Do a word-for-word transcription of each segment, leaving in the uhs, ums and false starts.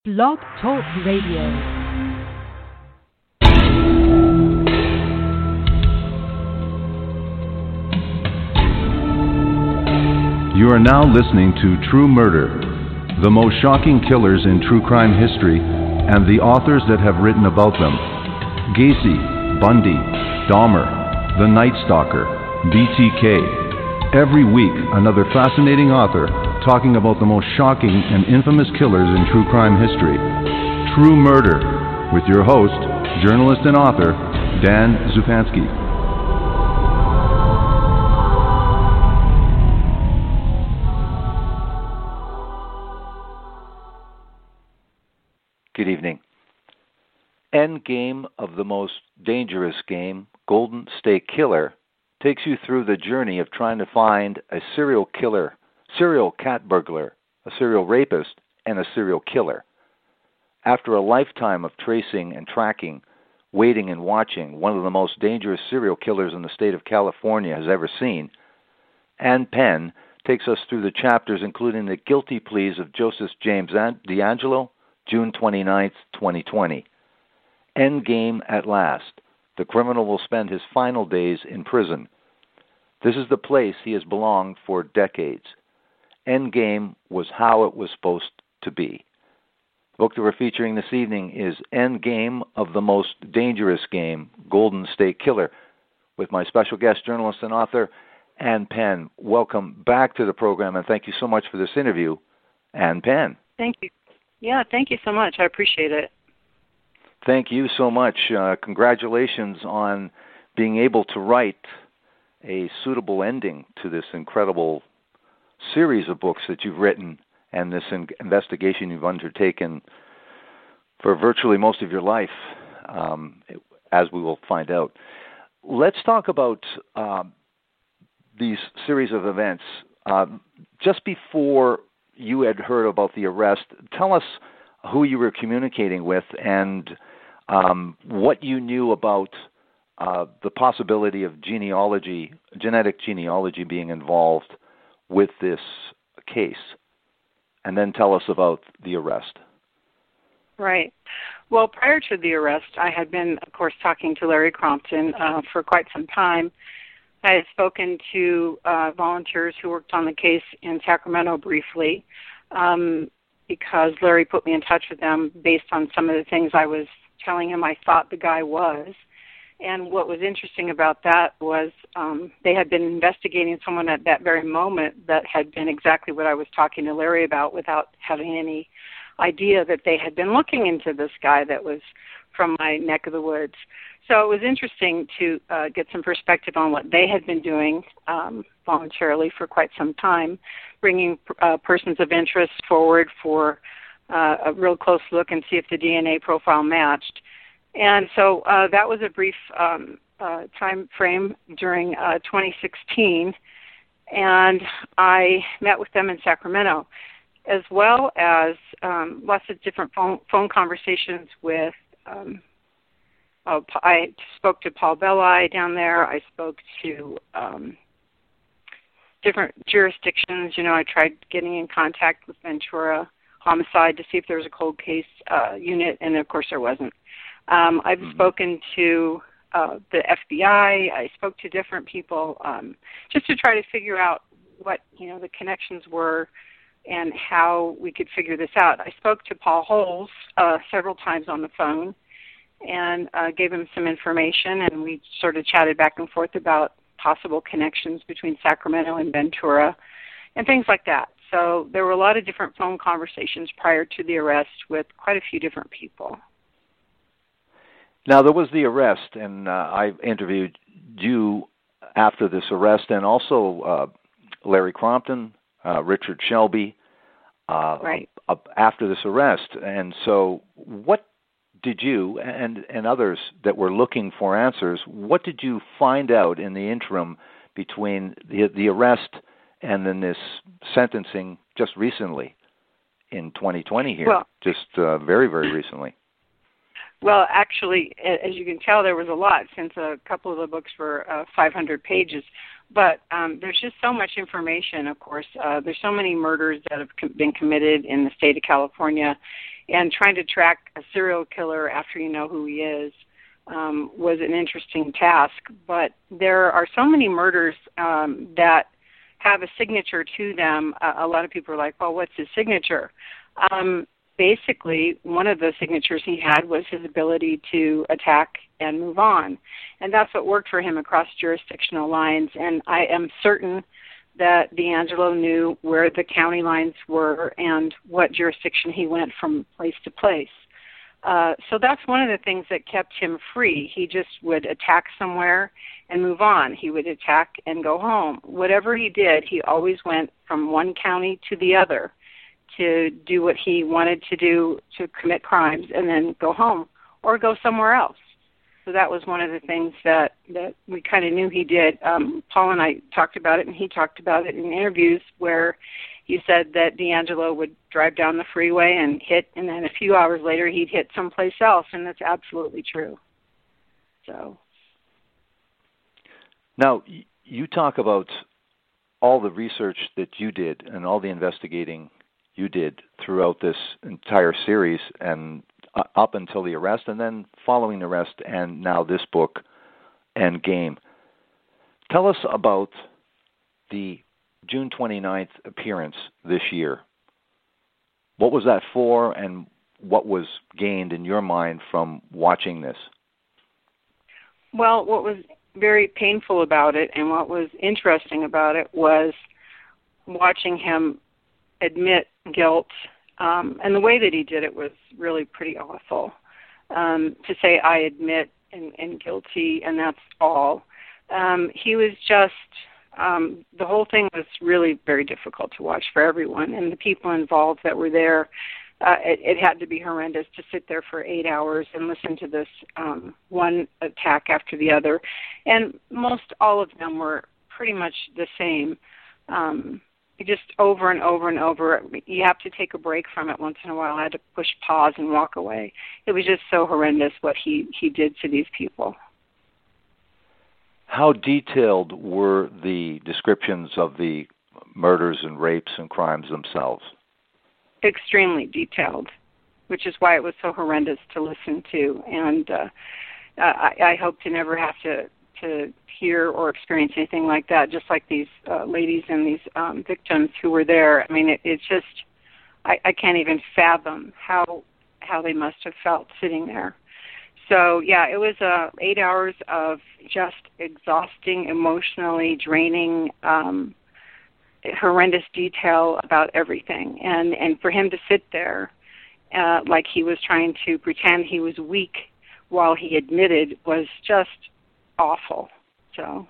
Blog Talk Radio. You are now listening to True Murder, the most shocking killers in true crime history, and the authors that have written about them. Gacy, Bundy, Dahmer, The Night Stalker, B T K. Every week, another fascinating author talking about the most shocking and infamous killers in true crime history. True Murder, with your host, journalist and author, Dan Zupansky. Good evening. End game of the most dangerous game, Golden State Killer, takes you through the journey of trying to find a serial killer, serial cat burglar, a serial rapist, and a serial killer. After a lifetime of tracing and tracking, waiting and watching one of the most dangerous serial killers in the state of California has ever seen, Ann Penn takes us through the chapters including the guilty pleas of Joseph James DeAngelo, June twenty-ninth, twenty twenty. Endgame at last. The criminal will spend his final days in prison. This is the place he has belonged for decades. Endgame was how it was supposed to be. The book that we're featuring this evening is Endgame of the Most Dangerous Game, Golden State Killer, with my special guest, journalist and author, Ann Penn. Welcome back to the program, and thank you so much for this interview, Ann Penn. Thank you. Yeah, thank you so much. I appreciate it. Thank you so much. Uh, congratulations on being able to write a suitable ending to this incredible series of books that you've written and this in- investigation you've undertaken for virtually most of your life, um, as we will find out. Let's talk about uh, these series of events. Uh, just before you had heard about the arrest, tell us who you were communicating with and um, what you knew about uh, the possibility of genealogy, genetic genealogy being involved with this case. And then tell us about the arrest. Right. Well, prior to the arrest, I had been, of course, talking to Larry Crompton uh, for quite some time. I had spoken to uh, volunteers who worked on the case in Sacramento briefly, um, because Larry put me in touch with them based on some of the things I was telling him I thought the guy was. And what was interesting about that was um, they had been investigating someone at that very moment that had been exactly what I was talking to Larry about without having any idea that they had been looking into this guy that was from my neck of the woods. So it was interesting to uh, get some perspective on what they had been doing um, voluntarily for quite some time, bringing uh, persons of interest forward for uh, a real close look and see if the D N A profile matched. And so uh, that was a brief um, uh, time frame during uh, twenty sixteen, and I met with them in Sacramento, as well as um, lots of different phone, phone conversations with um, uh, I spoke to Paul Belli down there. I spoke to um, different jurisdictions. You know, I tried getting in contact with Ventura Homicide to see if there was a cold case uh, unit, and of course there wasn't. Um, I've mm-hmm. spoken to uh, the F B I. I spoke to different people um, just to try to figure out what, you know, the connections were and how we could figure this out. I spoke to Paul Holes uh, several times on the phone and uh, gave him some information, and we sort of chatted back and forth about possible connections between Sacramento and Ventura and things like that. So there were a lot of different phone conversations prior to the arrest with quite a few different people. Now, there was the arrest, and uh, I interviewed you after this arrest, and also uh, Larry Crompton, uh, Richard Shelby, uh, right. uh, after this arrest. And so what did you and, and others that were looking for answers, what did you find out in the interim between the, the arrest and then this sentencing just recently in twenty twenty here, well, just uh, very, very recently? Well, actually, as you can tell, there was a lot since a couple of the books were uh, five hundred pages. But um, there's just so much information, of course. Uh, there's so many murders that have com- been committed in the state of California. and trying to track a serial killer after you know who he is um, was an interesting task. But there are so many murders um, that have a signature to them. Uh, a lot of people are like, well, what's his signature? Um, basically, one of the signatures he had was his ability to attack and move on. And that's what worked for him across jurisdictional lines. And I am certain that DeAngelo knew where the county lines were and what jurisdiction he went from place to place. Uh, so that's one of the things that kept him free. He just would attack somewhere and move on. He would attack and go home. Whatever he did, he always went from one county to the other to do what he wanted to do, to commit crimes, and then go home or go somewhere else. So that was one of the things that, that we kind of knew he did. Um, Paul and I talked about it, and he talked about it in interviews where he said that DeAngelo would drive down the freeway and hit, and then a few hours later he'd hit someplace else, and that's absolutely true. So now, you talk about all the research that you did and all the investigating you did throughout this entire series and uh, up until the arrest, and then following the arrest, and now this book, Endgame. Tell us about the June twenty-ninth appearance this year. What was that for, and what was gained in your mind from watching this? Well, what was very painful about it and what was interesting about it was watching him admit guilt. Um, and the way that he did it was really pretty awful. Um, to say, I admit and, and guilty, and that's all. Um, he was just, um, the whole thing was really very difficult to watch for everyone. And the people involved that were there, uh, it, it had to be horrendous to sit there for eight hours and listen to this um, one attack after the other. And most all of them were pretty much the same. Um, just over and over and over. You have to take a break from it once in a while. I had to push pause and walk away. It was just so horrendous what he, he did to these people. How detailed were the descriptions of the murders and rapes and crimes themselves? Extremely detailed, which is why it was so horrendous to listen to. And uh, I, I hope to never have to, to hear or experience anything like that, just like these uh, ladies and these um, victims who were there. I mean, it, it's just, I, I can't even fathom how how they must have felt sitting there. So, yeah, it was uh, eight hours of just exhausting, emotionally draining, um, horrendous detail about everything. And, and for him to sit there uh, like he was trying to pretend he was weak while he admitted was just awful. So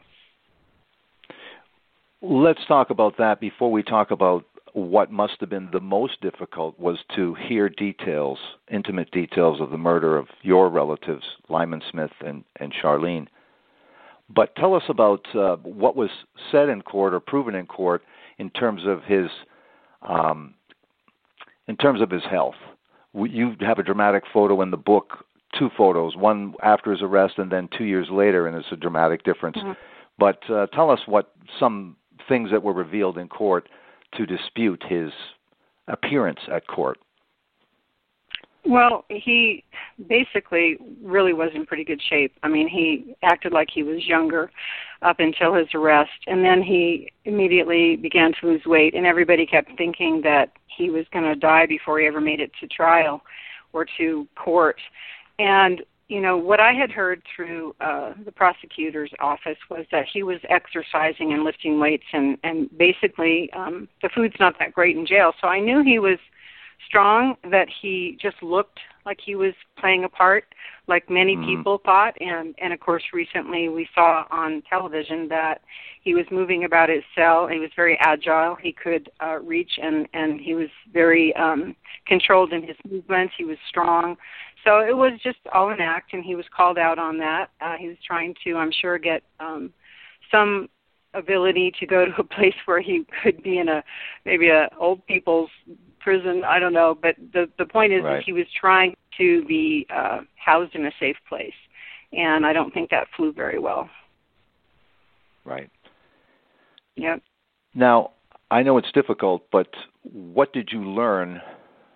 let's talk about that before we talk about what must have been the most difficult was to hear details, intimate details of the murder of your relatives, Lyman Smith and, and Charlene. But tell us about uh, what was said in court or proven in court in terms of his um, in terms of his health. You have a dramatic photo in the book, two photos, one after his arrest and then two years later, and it's a dramatic difference. Mm-hmm. But uh, tell us what some things that were revealed in court to dispute his appearance at court. Well, he basically really was in pretty good shape. I mean, he acted like he was younger up until his arrest, and then he immediately began to lose weight, and everybody kept thinking that he was going to die before he ever made it to trial or to court. And, you know, what I had heard through uh, the prosecutor's office was that he was exercising and lifting weights, and, and basically um, the food's not that great in jail. So I knew he was strong, that he just looked like he was playing a part, like many mm. people thought. And, and, of course, recently we saw on television that he was moving about his cell. He was very agile. He could uh, reach, and, and he was very um, controlled in his movements. He was strong. So it was just all an act, and he was called out on that. Uh, he was trying to, I'm sure, get um, some ability to go to a place where he could be in a maybe a old people's prison. I don't know, but the the point is right. that he was trying to be uh, housed in a safe place, and I don't think that flew very well. Right. Yep. Now, I know it's difficult, but what did you learn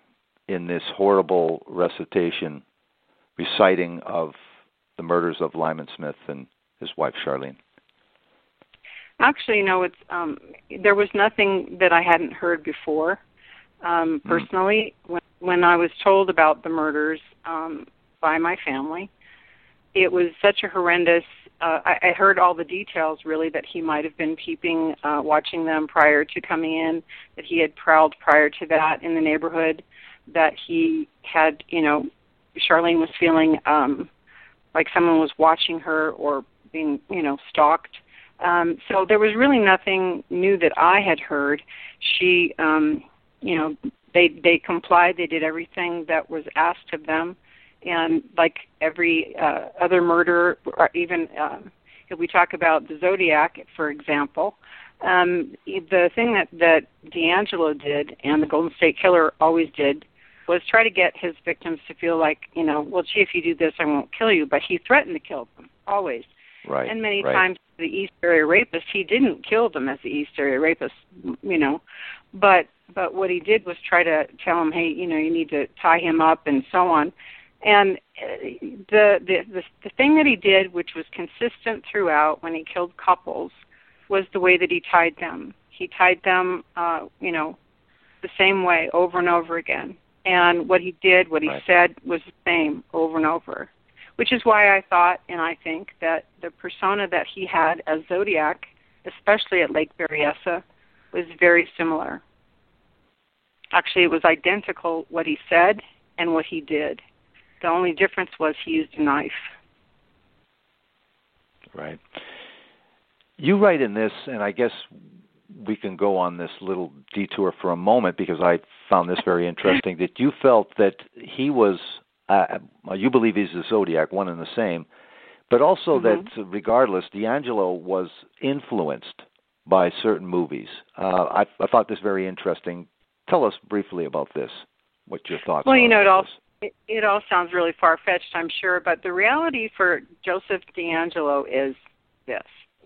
in this horrible recitation, reciting of the murders of Lyman Smith and his wife, Charlene? Actually, no, it's um, there was nothing that I hadn't heard before. Um, personally, mm. when, when I was told about the murders um, by my family, it was such a horrendous, uh, I, I heard all the details, really, that he might have been peeping, uh, watching them prior to coming in, that he had prowled prior to that in the neighborhood, that he had, you know, Charlene was feeling um, like someone was watching her or being, you know, stalked. Um, so there was really nothing new that I had heard. She, um, you know, they they complied. They did everything that was asked of them. And like every uh, other murder, or even um, if we talk about the Zodiac, for example, um, the thing that, that DeAngelo did and the Golden State Killer always did was try to get his victims to feel like, you know, well, gee, if you do this, I won't kill you. But he threatened to kill them, always. Right. And many right. times the East Area Rapist, he didn't kill them as the East Area Rapist, you know. But but what he did was try to tell him, hey, you know, you need to tie him up and so on. And the, the the the thing that he did, which was consistent throughout when he killed couples, was the way that he tied them. He tied them, uh, you know, the same way over and over again. And what he did, what he right. said, was the same over and over. Which is why I thought, and I think, that the persona that he had as Zodiac, especially at Lake Berryessa, was very similar. Actually, it was identical what he said and what he did. The only difference was he used a knife. Right. You write in this, and I guess we can go on this little detour for a moment because I found this very interesting, that you felt that he was... Uh, you believe he's the Zodiac, one and the same, but also mm-hmm. that regardless, DeAngelo was influenced by certain movies. Uh, I, I thought this very interesting. Tell us briefly about this, what your thoughts well, are. Well, you know, it all, this. it, it all sounds really far-fetched, I'm sure, but the reality for Joseph DeAngelo is this.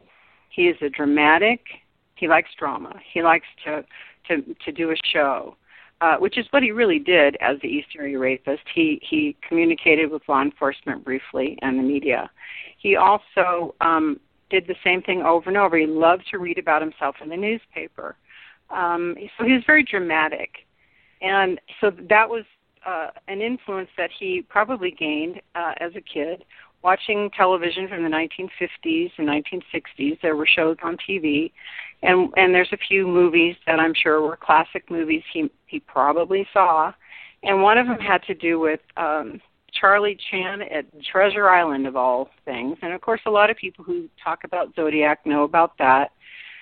He is a dramatic, he likes drama, he likes to, to, to do a show. Uh, which is what he really did as the East Area Rapist. He he communicated with law enforcement briefly and the media. He also um, did the same thing over and over. He loved to read about himself in the newspaper. Um, so he was very dramatic. And so that was uh, an influence that he probably gained uh, as a kid. Watching television from the nineteen fifties and nineteen sixties, there were shows on T V, and and there's a few movies that I'm sure were classic movies he he probably saw, and one of them had to do with um, Charlie Chan at Treasure Island of all things, and of course a lot of people who talk about Zodiac know about that,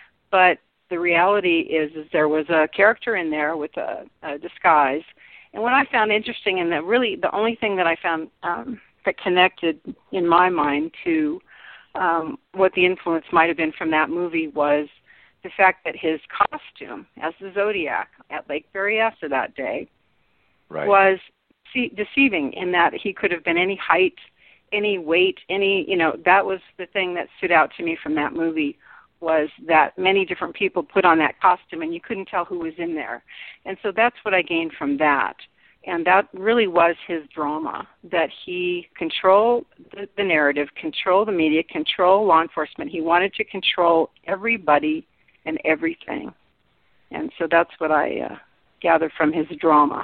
but the reality is is there was a character in there with a, a disguise, and what I found interesting, and that really the only thing that I found um, that connected in my mind to um, what the influence might have been from that movie was the fact that his costume as the Zodiac at Lake Berryessa that day right. was see- deceiving in that he could have been any height, any weight, any, you know, that was the thing that stood out to me from that movie, was that many different people put on that costume and you couldn't tell who was in there. And so that's what I gained from that. And that really was his drama, that he controlled the, the narrative, control the media, control law enforcement. He wanted to control everybody and everything. And so that's what I uh, gathered from his drama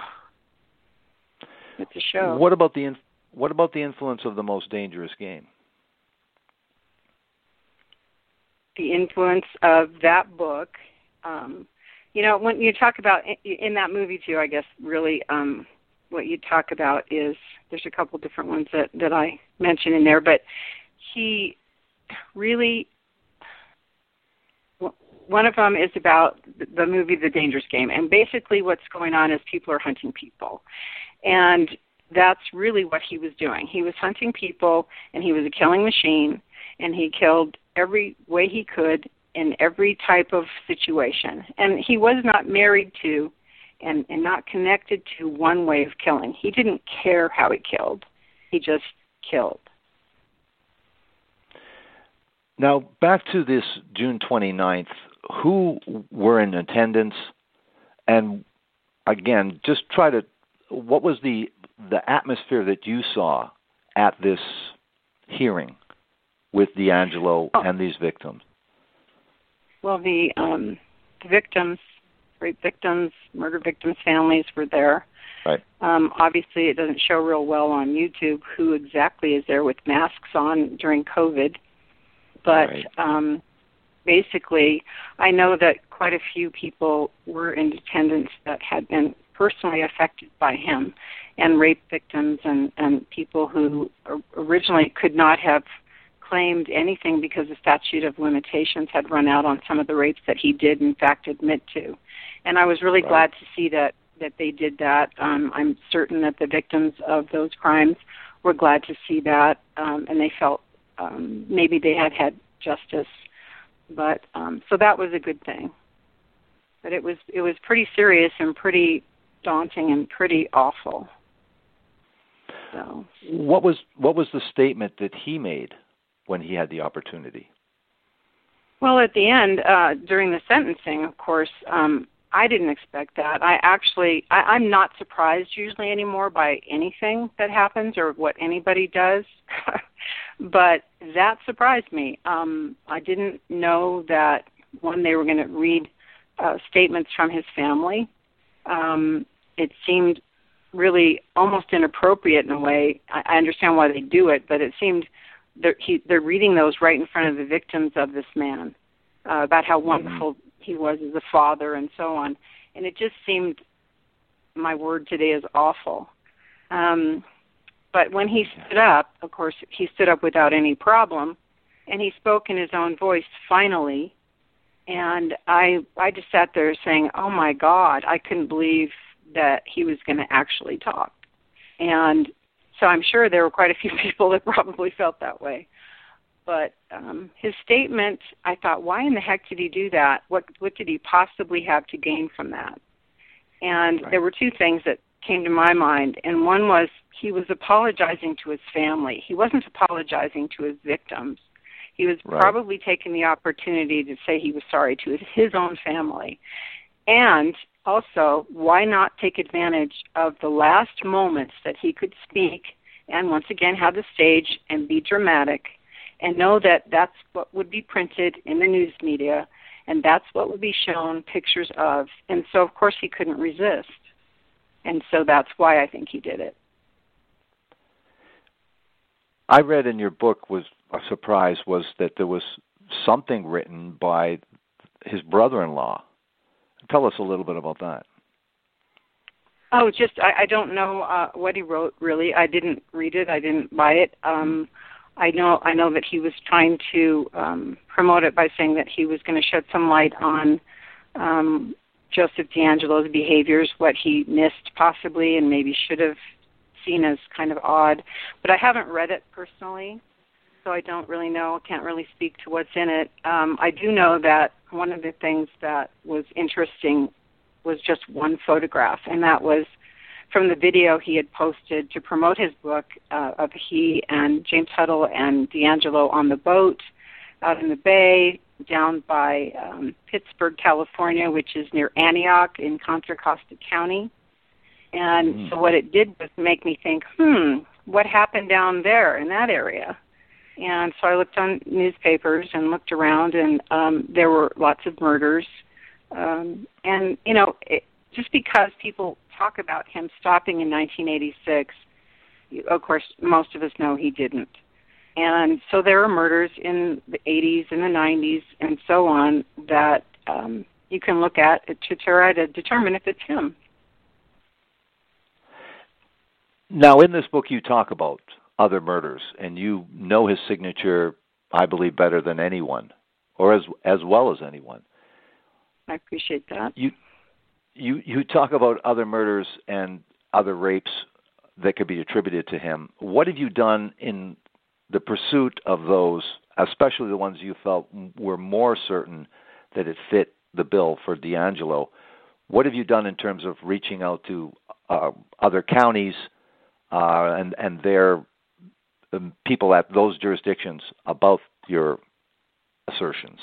with the show. What about the inf- what about the influence of The Most Dangerous Game? The influence of that book, um, you know, when you talk about, in that movie too, I guess really um, what you talk about is, there's a couple different ones that, that I mentioned in there, but he really, one of them is about the movie The Dangerous Game, and basically what's going on is people are hunting people. And that's really what he was doing. He was hunting people, and he was a killing machine, and he killed every way he could in every type of situation. And he was not married to and, and not connected to one way of killing. He didn't care how he killed. He just killed. Now, back to this June twenty-ninth, who were in attendance? And again, just try to what was the the atmosphere that you saw at this hearing with DeAngelo oh. and these victims? Well, the, um, the victims, rape victims, murder victims' families were there. Right. Um, obviously, it doesn't show real well on YouTube who exactly is there with masks on during COVID. But right. um, basically, I know that quite a few people were in attendance that had been personally affected by him, and rape victims and, and people who originally could not have claimed anything because the statute of limitations had run out on some of the rapes that he did, in fact, admit to. And I was really right. glad to see that that they did that. Um, I'm certain that the victims of those crimes were glad to see that, um, and they felt um, maybe they had had justice. But um, so that was a good thing. But it was it was pretty serious and pretty daunting and pretty awful. So what was what was the statement that he made when he had the opportunity? Well, at the end, uh, during the sentencing, of course, um, I didn't expect that. I actually, I, I'm not surprised usually anymore by anything that happens or what anybody does, but that surprised me. Um, I didn't know that, one, they were going to read uh, statements from his family. Um, it seemed really almost inappropriate in a way. I, I understand why they do it, but it seemed they're, he, they're reading those right in front of the victims of this man, uh, about how wonderful mm-hmm. he was as a father and so on. And it just seemed, my word today is awful. Um, but when he stood up, of course, he stood up without any problem, and he spoke in his own voice, finally. And I I just sat there saying, oh, my God, I couldn't believe that he was going to actually talk. And so I'm sure there were quite a few people that probably felt that way. But um, his statement, I thought, why in the heck did he do that? What what did he possibly have to gain from that? And right. there were two things that came to my mind. And one was he was apologizing to his family. He wasn't apologizing to his victims. He was right. probably taking the opportunity to say he was sorry to his, his own family. And also, why not take advantage of the last moments that he could speak and once again have the stage and be dramatic and know that that's what would be printed in the news media and that's what would be shown pictures of. And so, of course, he couldn't resist. And so that's why I think he did it. I read in your book, was a surprise, was that there was something written by his brother-in-law. Tell us a little bit about that. Oh, just, I, I don't know uh, what he wrote, really. I didn't read it. I didn't buy it. Um, I know I know that he was trying to um, promote it by saying that he was going to shed some light on um, Joseph DeAngelo's behaviors, what he missed possibly and maybe should have seen as kind of odd. But I haven't read it personally, so I don't really know, can't really speak to what's in it. Um, I do know that one of the things that was interesting was just one photograph, and that was from the video he had posted to promote his book uh, of he and James Huddle and DeAngelo on the boat out in the bay down by um, Pittsburgh, California, which is near Antioch in Contra Costa County. And mm. so what it did was make me think, hmm, what happened down there in that area? And so I looked on newspapers and looked around, and um, there were lots of murders. Um, and, you know, it, just because people talk about him stopping in nineteen eighty-six, of course, most of us know he didn't. And so there are murders in the eighties and the nineties and so on that um, you can look at to try to determine if it's him. Now, in this book, you talk about other murders, and you know his signature, I believe, better than anyone, or as as well as anyone. I appreciate that. You you you talk about other murders and other rapes that could be attributed to him. What have you done in the pursuit of those, especially the ones you felt were more certain that it fit the bill for DeAngelo? What have you done in terms of reaching out to uh, other counties uh, and and their um, people at those jurisdictions about your assertions?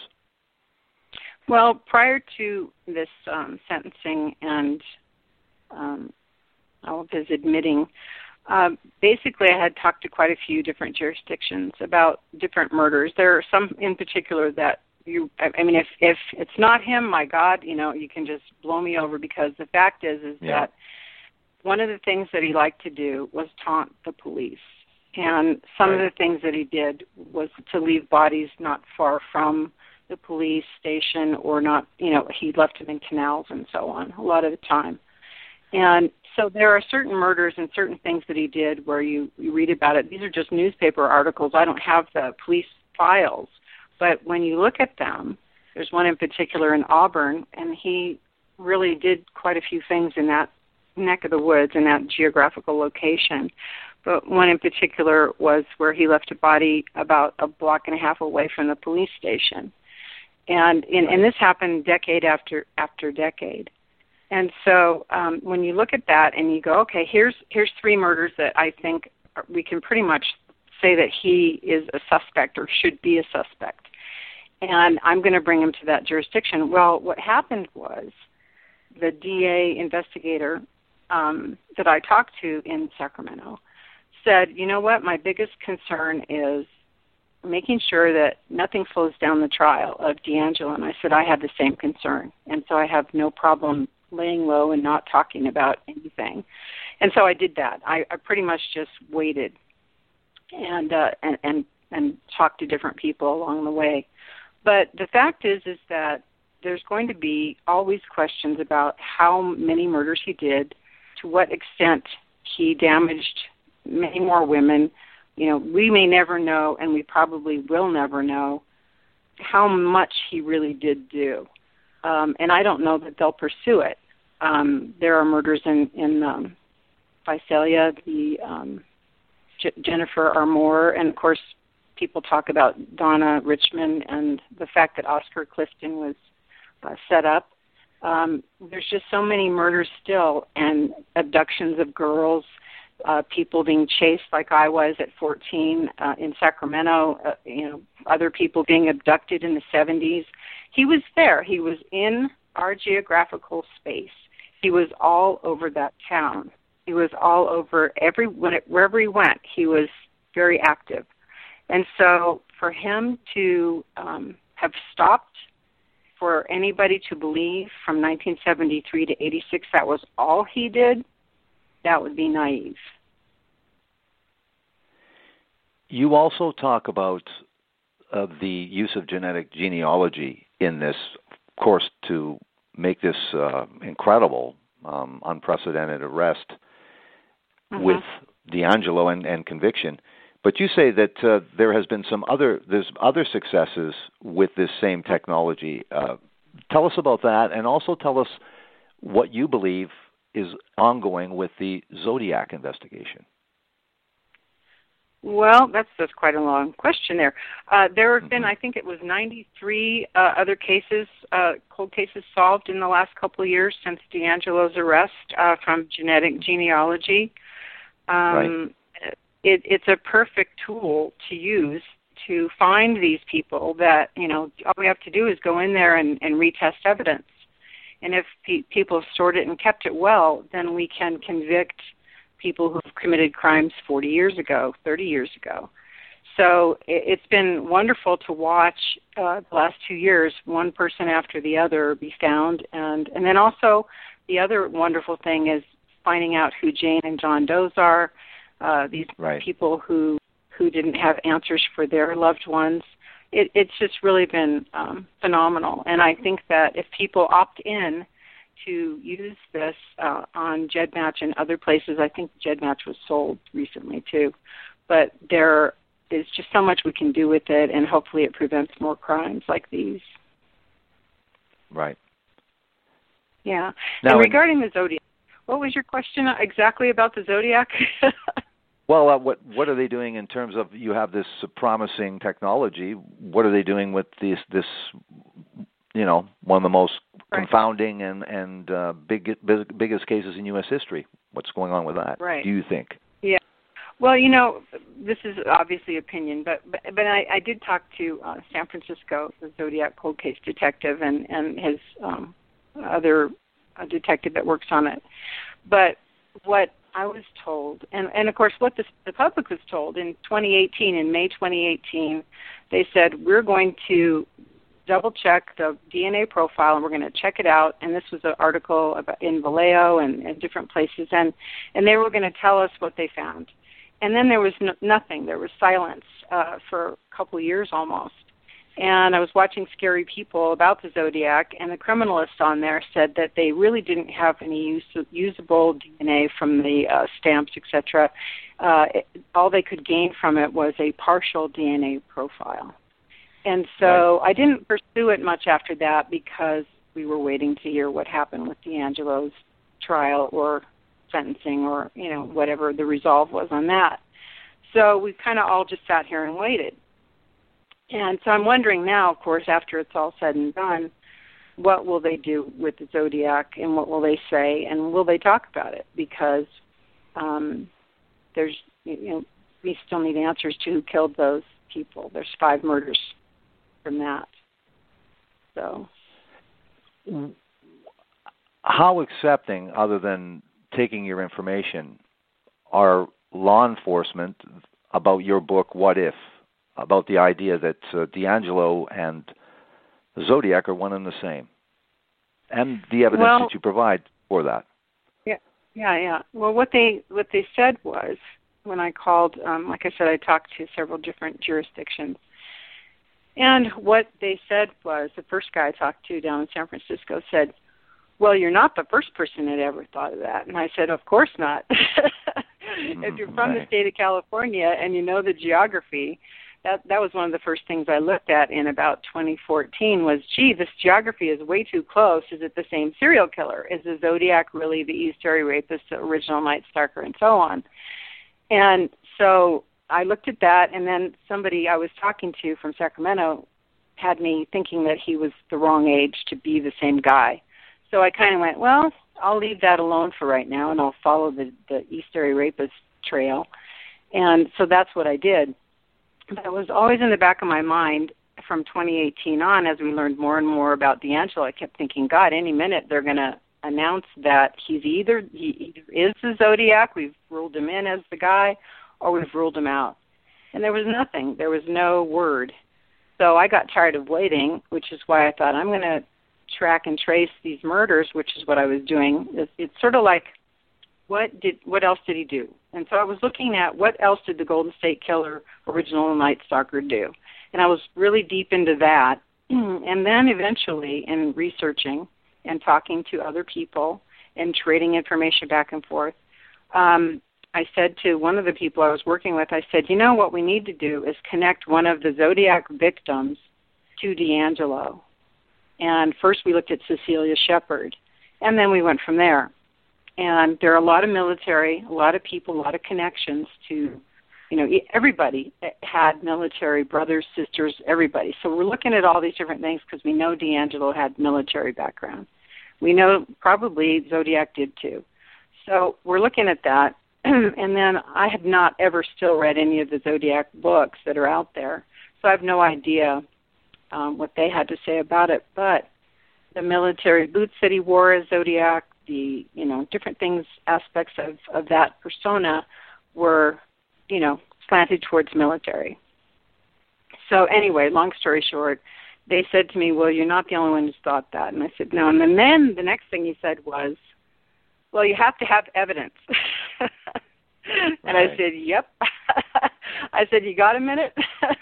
Well, prior to this um, sentencing and um, all of his admitting. Uh, basically, I had talked to quite a few different jurisdictions about different murders. There are some in particular that you, I mean, if, if it's not him, my God, you know, you can just blow me over, because the fact is, is yeah. that one of the things that he liked to do was taunt the police. And some right. of the things that he did was to leave bodies not far from the police station, or not, you know, he left them in canals and so on a lot of the time. And so there are certain murders and certain things that he did where you, you read about it. These are just newspaper articles. I don't have the police files. But when you look at them, there's one in particular in Auburn, and he really did quite a few things in that neck of the woods, in that geographical location. But one in particular was where he left a body about a block and a half away from the police station. And, and, and this happened decade after after decade. And so um, when you look at that and you go, okay, here's here's three murders that I think we can pretty much say that he is a suspect or should be a suspect. And I'm going to bring him to that jurisdiction. Well, what happened was the D A investigator um, that I talked to in Sacramento said, you know what, my biggest concern is making sure that nothing slows down the trial of DeAngelo. And I said, I have the same concern. And so I have no problem laying low and not talking about anything. And so I did that. I, I pretty much just waited and, uh, and and and talked to different people along the way. But the fact is, is that there's going to be always questions about how many murders he did, to what extent he damaged many more women. You know, we may never know, and we probably will never know, how much he really did do. Um, and I don't know that they'll pursue it. Um, there are murders in, in um, Visalia, the um, J- Jennifer Armour, and of course people talk about Donna Richmond and the fact that Oscar Clifton was uh, set up. Um, there's just so many murders still, and abductions of girls, uh, people being chased like I was at fourteen uh, in Sacramento, uh, you know, other people being abducted in the seventies. He was there. He was in our geographical space. He was all over that town. He was all over every when it, wherever he went. He was very active, and so for him to um, have stopped, for anybody to believe from nineteen seventy-three to eighty-six that was all he did, that would be naive. You also talk about uh, the use of genetic genealogy in this, of course, to make this uh, incredible, um, unprecedented arrest mm-hmm. with DeAngelo and, and conviction. But you say that uh, there has been some other there's other successes with this same technology. Uh, tell us about that, and also tell us what you believe is ongoing with the Zodiac investigation. Well, that's just quite a long question there. Uh, there have been, I think it was ninety-three uh, other cases, uh, cold cases solved in the last couple of years since DeAngelo's arrest uh, from genetic genealogy. Um, right. It, it's a perfect tool to use to find these people that, you know, all we have to do is go in there and, and retest evidence. And if pe- people have stored it and kept it well, then we can convict people who have committed crimes forty years ago, thirty years ago. So it, it's been wonderful to watch uh, the last two years, one person after the other be found. And, and then also the other wonderful thing is finding out who Jane and John Doe's are. Uh, these right. people who, who didn't have answers for their loved ones. It, it's just really been um, phenomenal. And I think that if people opt in to use this uh, on GEDmatch and other places, I think GEDmatch was sold recently too, but there is just so much we can do with it, and hopefully it prevents more crimes like these. Right. Yeah. Now, and regarding the Zodiac, what was your question exactly about the Zodiac? Well, uh, what what are they doing in terms of, you have this uh, promising technology? What are they doing with this this you know one of the most right. confounding and and uh, big, big biggest cases in U S history? What's going on with that? Right. Do you think? Yeah. Well, you know, this is obviously opinion, but but, but I, I did talk to uh, San Francisco, the Zodiac cold case detective, and and his um, other uh, detective that works on it. But what I was told, and, and of course what the, the public was told in twenty eighteen, in May twenty eighteen, they said, we're going to double check the D N A profile and we're going to check it out. And this was an article about in Vallejo and, and different places, and, and they were going to tell us what they found. And then there was no, nothing. There was silence uh, for a couple of years almost. And I was watching Scary People about the Zodiac, and the criminalist on there said that they really didn't have any use, usable D N A from the uh, stamps, et cetera. Uh, it, all they could gain from it was a partial D N A profile. And so right. I didn't pursue it much after that because we were waiting to hear what happened with DeAngelo's trial or sentencing or, you know, whatever the resolve was on that. So we kind of all just sat here and waited. And so I'm wondering now, of course, after it's all said and done, what will they do with the Zodiac and what will they say and will they talk about it? Because um, there's, you know, we still need answers to who killed those people. There's five murders from that. So, how accepting, other than taking your information, are law enforcement about your book, What If? About the idea that uh, DeAngelo and the Zodiac are one and the same, and the evidence well, that you provide for that. Yeah, yeah, yeah. Well, what they what they said was, when I called, um, like I said, I talked to several different jurisdictions, and what they said was, the first guy I talked to down in San Francisco said, well, you're not the first person that ever thought of that. And I said, of course not. If you're from right. the state of California and you know the geography, that that was one of the first things I looked at in about twenty fourteen was, gee, this geography is way too close. Is it the same serial killer? Is the Zodiac really the East Area Rapist, the original Night Stalker, and so on? And so I looked at that, and then somebody I was talking to from Sacramento had me thinking that he was the wrong age to be the same guy. So I kind of went, well, I'll leave that alone for right now, and I'll follow the, the East Area Rapist trail. And so that's what I did. That was always in the back of my mind from twenty eighteen on. As we learned more and more about DeAngelo, I kept thinking, God, any minute they're going to announce that he's either he either is the Zodiac, we've ruled him in as the guy, or we've ruled him out. And there was nothing. There was no word. So I got tired of waiting, which is why I thought I'm going to track and trace these murders, which is what I was doing. It's, it's sort of like, what did what else did he do? And so I was looking at what else did the Golden State Killer, original Night Stalker, do? And I was really deep into that. And then eventually, in researching and talking to other people and trading information back and forth, um, I said to one of the people I was working with, I said, you know, what we need to do is connect one of the Zodiac victims to DeAngelo. And first we looked at Cecilia Shepard, and then we went from there. And there are a lot of military, a lot of people, a lot of connections to, you know, everybody had military brothers, sisters, everybody. So we're looking at all these different things because we know DeAngelo had military background. We know probably Zodiac did too. So we're looking at that. And then I had not ever still read any of the Zodiac books that are out there. So I have no idea um, what they had to say about it. But the military boots that he wore as Zodiac, the, you know, different things, aspects of, of that persona were, you know, slanted towards military. So anyway, long story short, they said to me, well, you're not the only one who's thought that. And I said, no. And then, then the next thing he said was, well, you have to have evidence. And right. I said, yep. I said, you got a minute?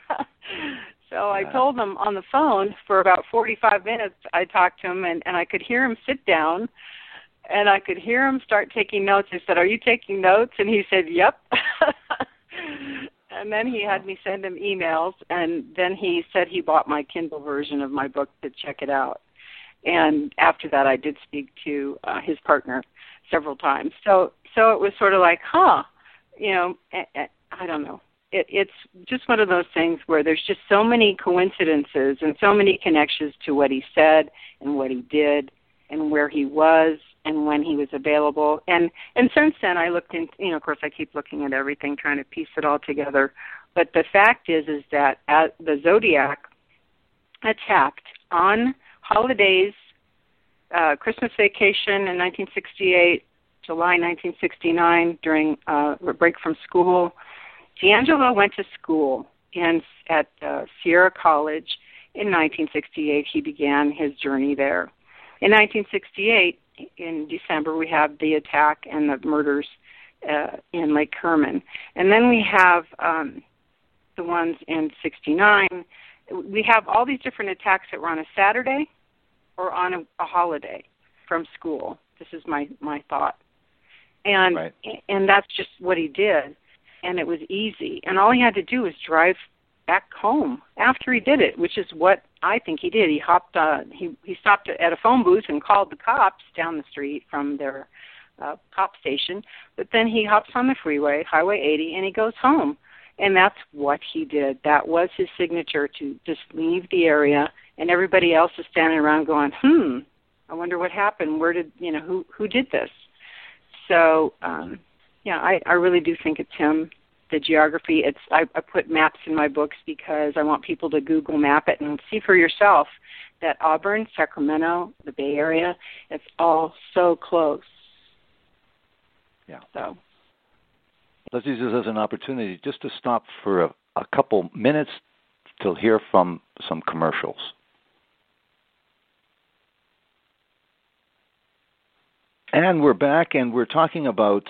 So yeah. I told him on the phone for about forty-five minutes. I talked to him, and, and I could hear him sit down, and I could hear him start taking notes. I said, are you taking notes? And he said, yep. And then he had me send him emails, and then he said he bought my Kindle version of my book to check it out. And after that, I did speak to uh, his partner several times. So so it was sort of like, huh, you know, I don't know. It, it's just one of those things where there's just so many coincidences and so many connections to what he said and what he did and where he was and when he was available. And, and since then, I looked in, you know, of course, I keep looking at everything, trying to piece it all together. But the fact is, is that at the Zodiac attacked on holidays, uh, Christmas vacation in nineteen sixty-eight, July nineteen sixty-nine, during uh, a break from school. DeAngelo went to school in, at uh, Sierra College. In nineteen sixty-eight, he began his journey there. In nineteen sixty-eight, in December, we have the attack and the murders uh, in Lake Herman. And then we have um, the ones in sixty-nine. We have all these different attacks that were on a Saturday or on a, a holiday from school. This is my, my thought. And right. and that's just what he did. And it was easy. And all he had to do was drive back home after he did it, which is what I think he did. He hopped, uh, he, he stopped at a phone booth and called the cops down the street from their uh, cop station. But then he hops on the freeway, Highway eighty, and he goes home. And that's what he did. That was his signature, to just leave the area. And everybody else is standing around going, hmm, I wonder what happened. Where did, you know, who, who did this? So, um, yeah, I, I really do think it's him. The geography, it's I, I put maps in my books because I want people to Google map it and see for yourself that Auburn, Sacramento, the Bay Area, it's all so close. Yeah. So let's use this as an opportunity just to stop for a, a couple minutes to hear from some commercials. And we're back, and we're talking about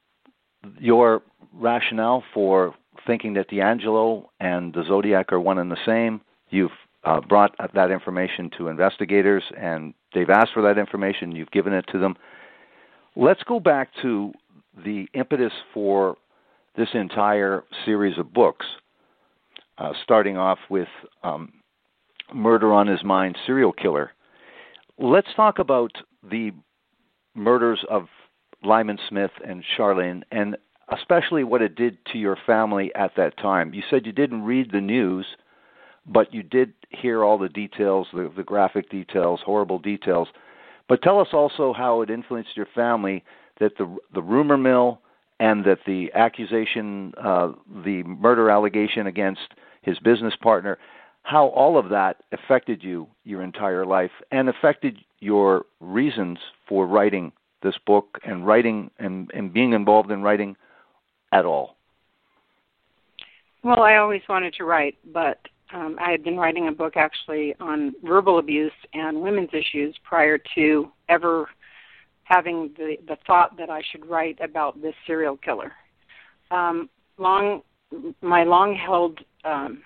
your rationale for thinking that DeAngelo and the Zodiac are one and the same. You've uh, brought that information to investigators, and they've asked for that information. You've given it to them. Let's go back to the impetus for this entire series of books, uh, starting off with um, Murder on His Mind, Serial Killer. Let's talk about the murders of Lyman Smith and Charlene, and especially what it did to your family at that time. You said you didn't read the news, but you did hear all the details, the, the graphic details, horrible details. But tell us also how it influenced your family, that the the rumor mill and that the accusation, uh, the murder allegation against his business partner, how all of that affected you your entire life and affected your reasons for writing this book and writing and, and being involved in writing at all. Well, I always wanted to write, but um, I had been writing a book actually on verbal abuse and women's issues prior to ever having the, the thought that I should write about this serial killer. Um, long, my long-held um,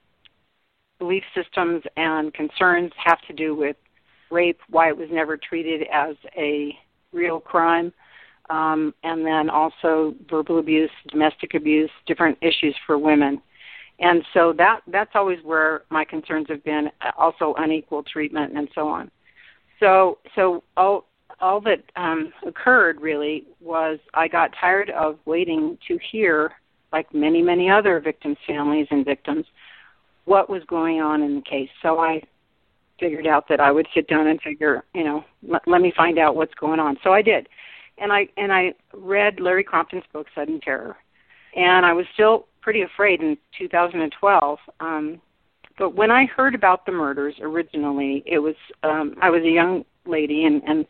belief systems and concerns have to do with rape, why it was never treated as a real crime, um, and then also verbal abuse, domestic abuse, different issues for women. And so that that's always where my concerns have been, also unequal treatment and so on. So so all, all that um, occurred really was I got tired of waiting to hear, like many, many other victims' families and victims, what was going on in the case. So I figured out that I would sit down and figure, you know, let, let me find out what's going on. So I did. And I and I read Larry Crompton's book, Sudden Terror. And I was still pretty afraid in two thousand twelve. Um, but when I heard about the murders originally, it was um, I was a young lady, and, and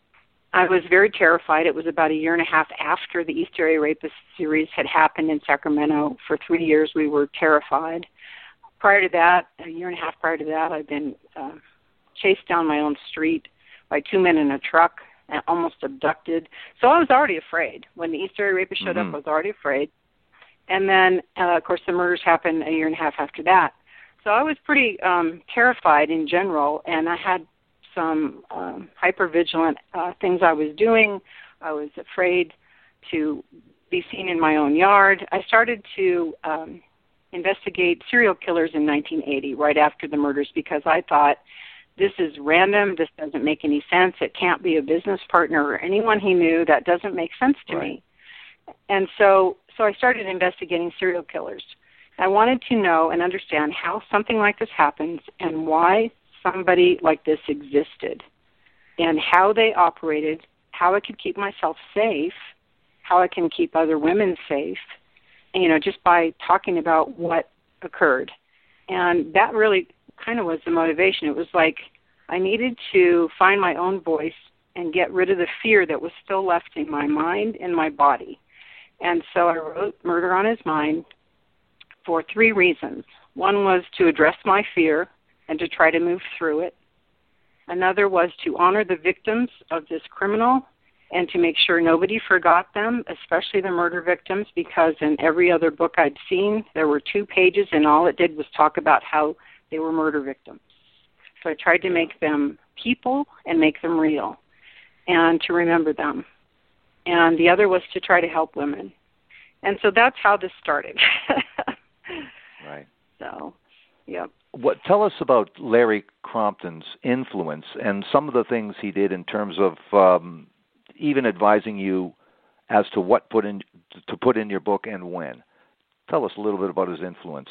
I was very terrified. It was about a year and a half after the East Area Rapist series had happened in Sacramento. For three years, we were terrified. Prior to that, a year and a half prior to that, I'd been uh, chased down my own street by two men in a truck and almost abducted. So I was already afraid. When the East Area Rapist showed mm-hmm. up, I was already afraid. And then, uh, of course, the murders happened a year and a half after that. So I was pretty um, terrified in general, and I had some um, hypervigilant uh, things I was doing. I was afraid to be seen in my own yard. I started to um, investigate serial killers in nineteen eighty, right after the murders, because I thought, this is random, this doesn't make any sense, it can't be a business partner or anyone he knew, that doesn't make sense to right. me. And so so I started investigating serial killers. I wanted to know and understand how something like this happens and why somebody like this existed and how they operated, how I could keep myself safe, how I can keep other women safe, you know, just by talking about what occurred. And that really kind of was the motivation. It was like I needed to find my own voice and get rid of the fear that was still left in my mind and my body. And so I wrote Murder on His Mind for three reasons. One was to address my fear and to try to move through it. Another was to honor the victims of this criminal and to make sure nobody forgot them, especially the murder victims, because in every other book I'd seen, there were two pages and all it did was talk about how they were murder victims. So I tried to make them people and make them real and to remember them. And the other was to try to help women. And so that's how this started. Right. So, yep. What, tell us about Larry Crompton's influence and some of the things he did in terms of um, even advising you as to what put in to put in your book and when. Tell us a little bit about his influence.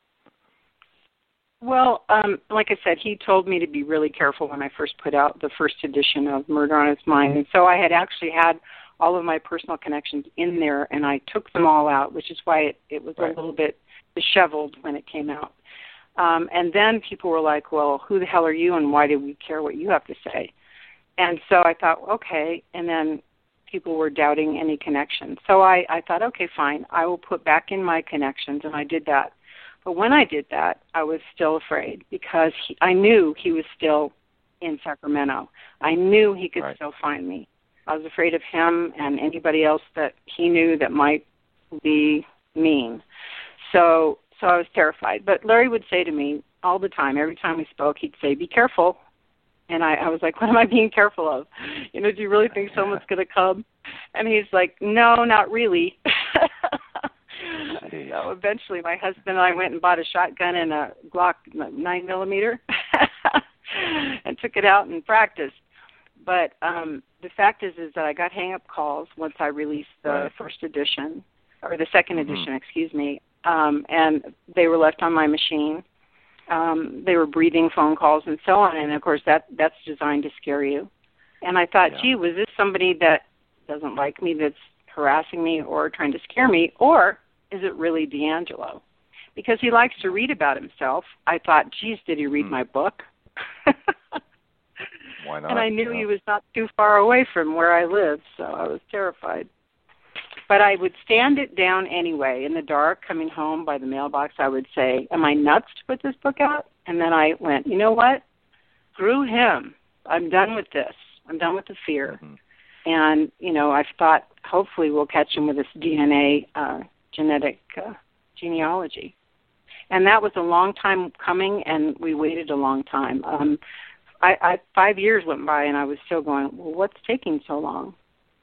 Well, um, like I said, he told me to be really careful when I first put out the first edition of Murder on His Mind. And so I had actually had all of my personal connections in there, and I took them all out, which is why it, it was right. a little bit disheveled when it came out. Um, and then people were like, well, who the hell are you, and why do we care what you have to say? And so I thought, okay, and then people were doubting any connection. So I, I thought, okay, fine, I will put back in my connections, and I did that. But when I did that, I was still afraid because he, I knew he was still in Sacramento. I knew he could right. still find me. I was afraid of him and anybody else that he knew that might be mean. So so I was terrified. But Larry would say to me all the time, every time we spoke, he'd say, be careful. And I, I was like, what am I being careful of? You know, do you really think someone's going to come? And he's like, no, not really. So eventually my husband and I went and bought a shotgun and a Glock nine millimeter and took it out and practiced. But um, the fact is is that I got hang-up calls once I released the right. first edition, or the second mm-hmm. edition, excuse me, um, and they were left on my machine. Um, they were breathing phone calls and so on, and of course that that's designed to scare you. And I thought, yeah. gee, was this somebody that doesn't like me, that's harassing me or trying to scare me, or is it really D'Angelo? Because he likes to read about himself. I thought, geez, did he read mm. my book? Why not? And I knew yeah. he was not too far away from where I lived, so I was terrified. But I would stand it down anyway. In the dark, coming home by the mailbox, I would say, am I nuts to put this book out? And then I went, you know what? Screw him. I'm done with this. I'm done with the fear. Mm-hmm. And, you know, I've thought hopefully we'll catch him with this D N A uh, genetic uh, genealogy. And that was a long time coming, and we waited a long time. Um, I, I five years went by, and I was still going, well, what's taking so long?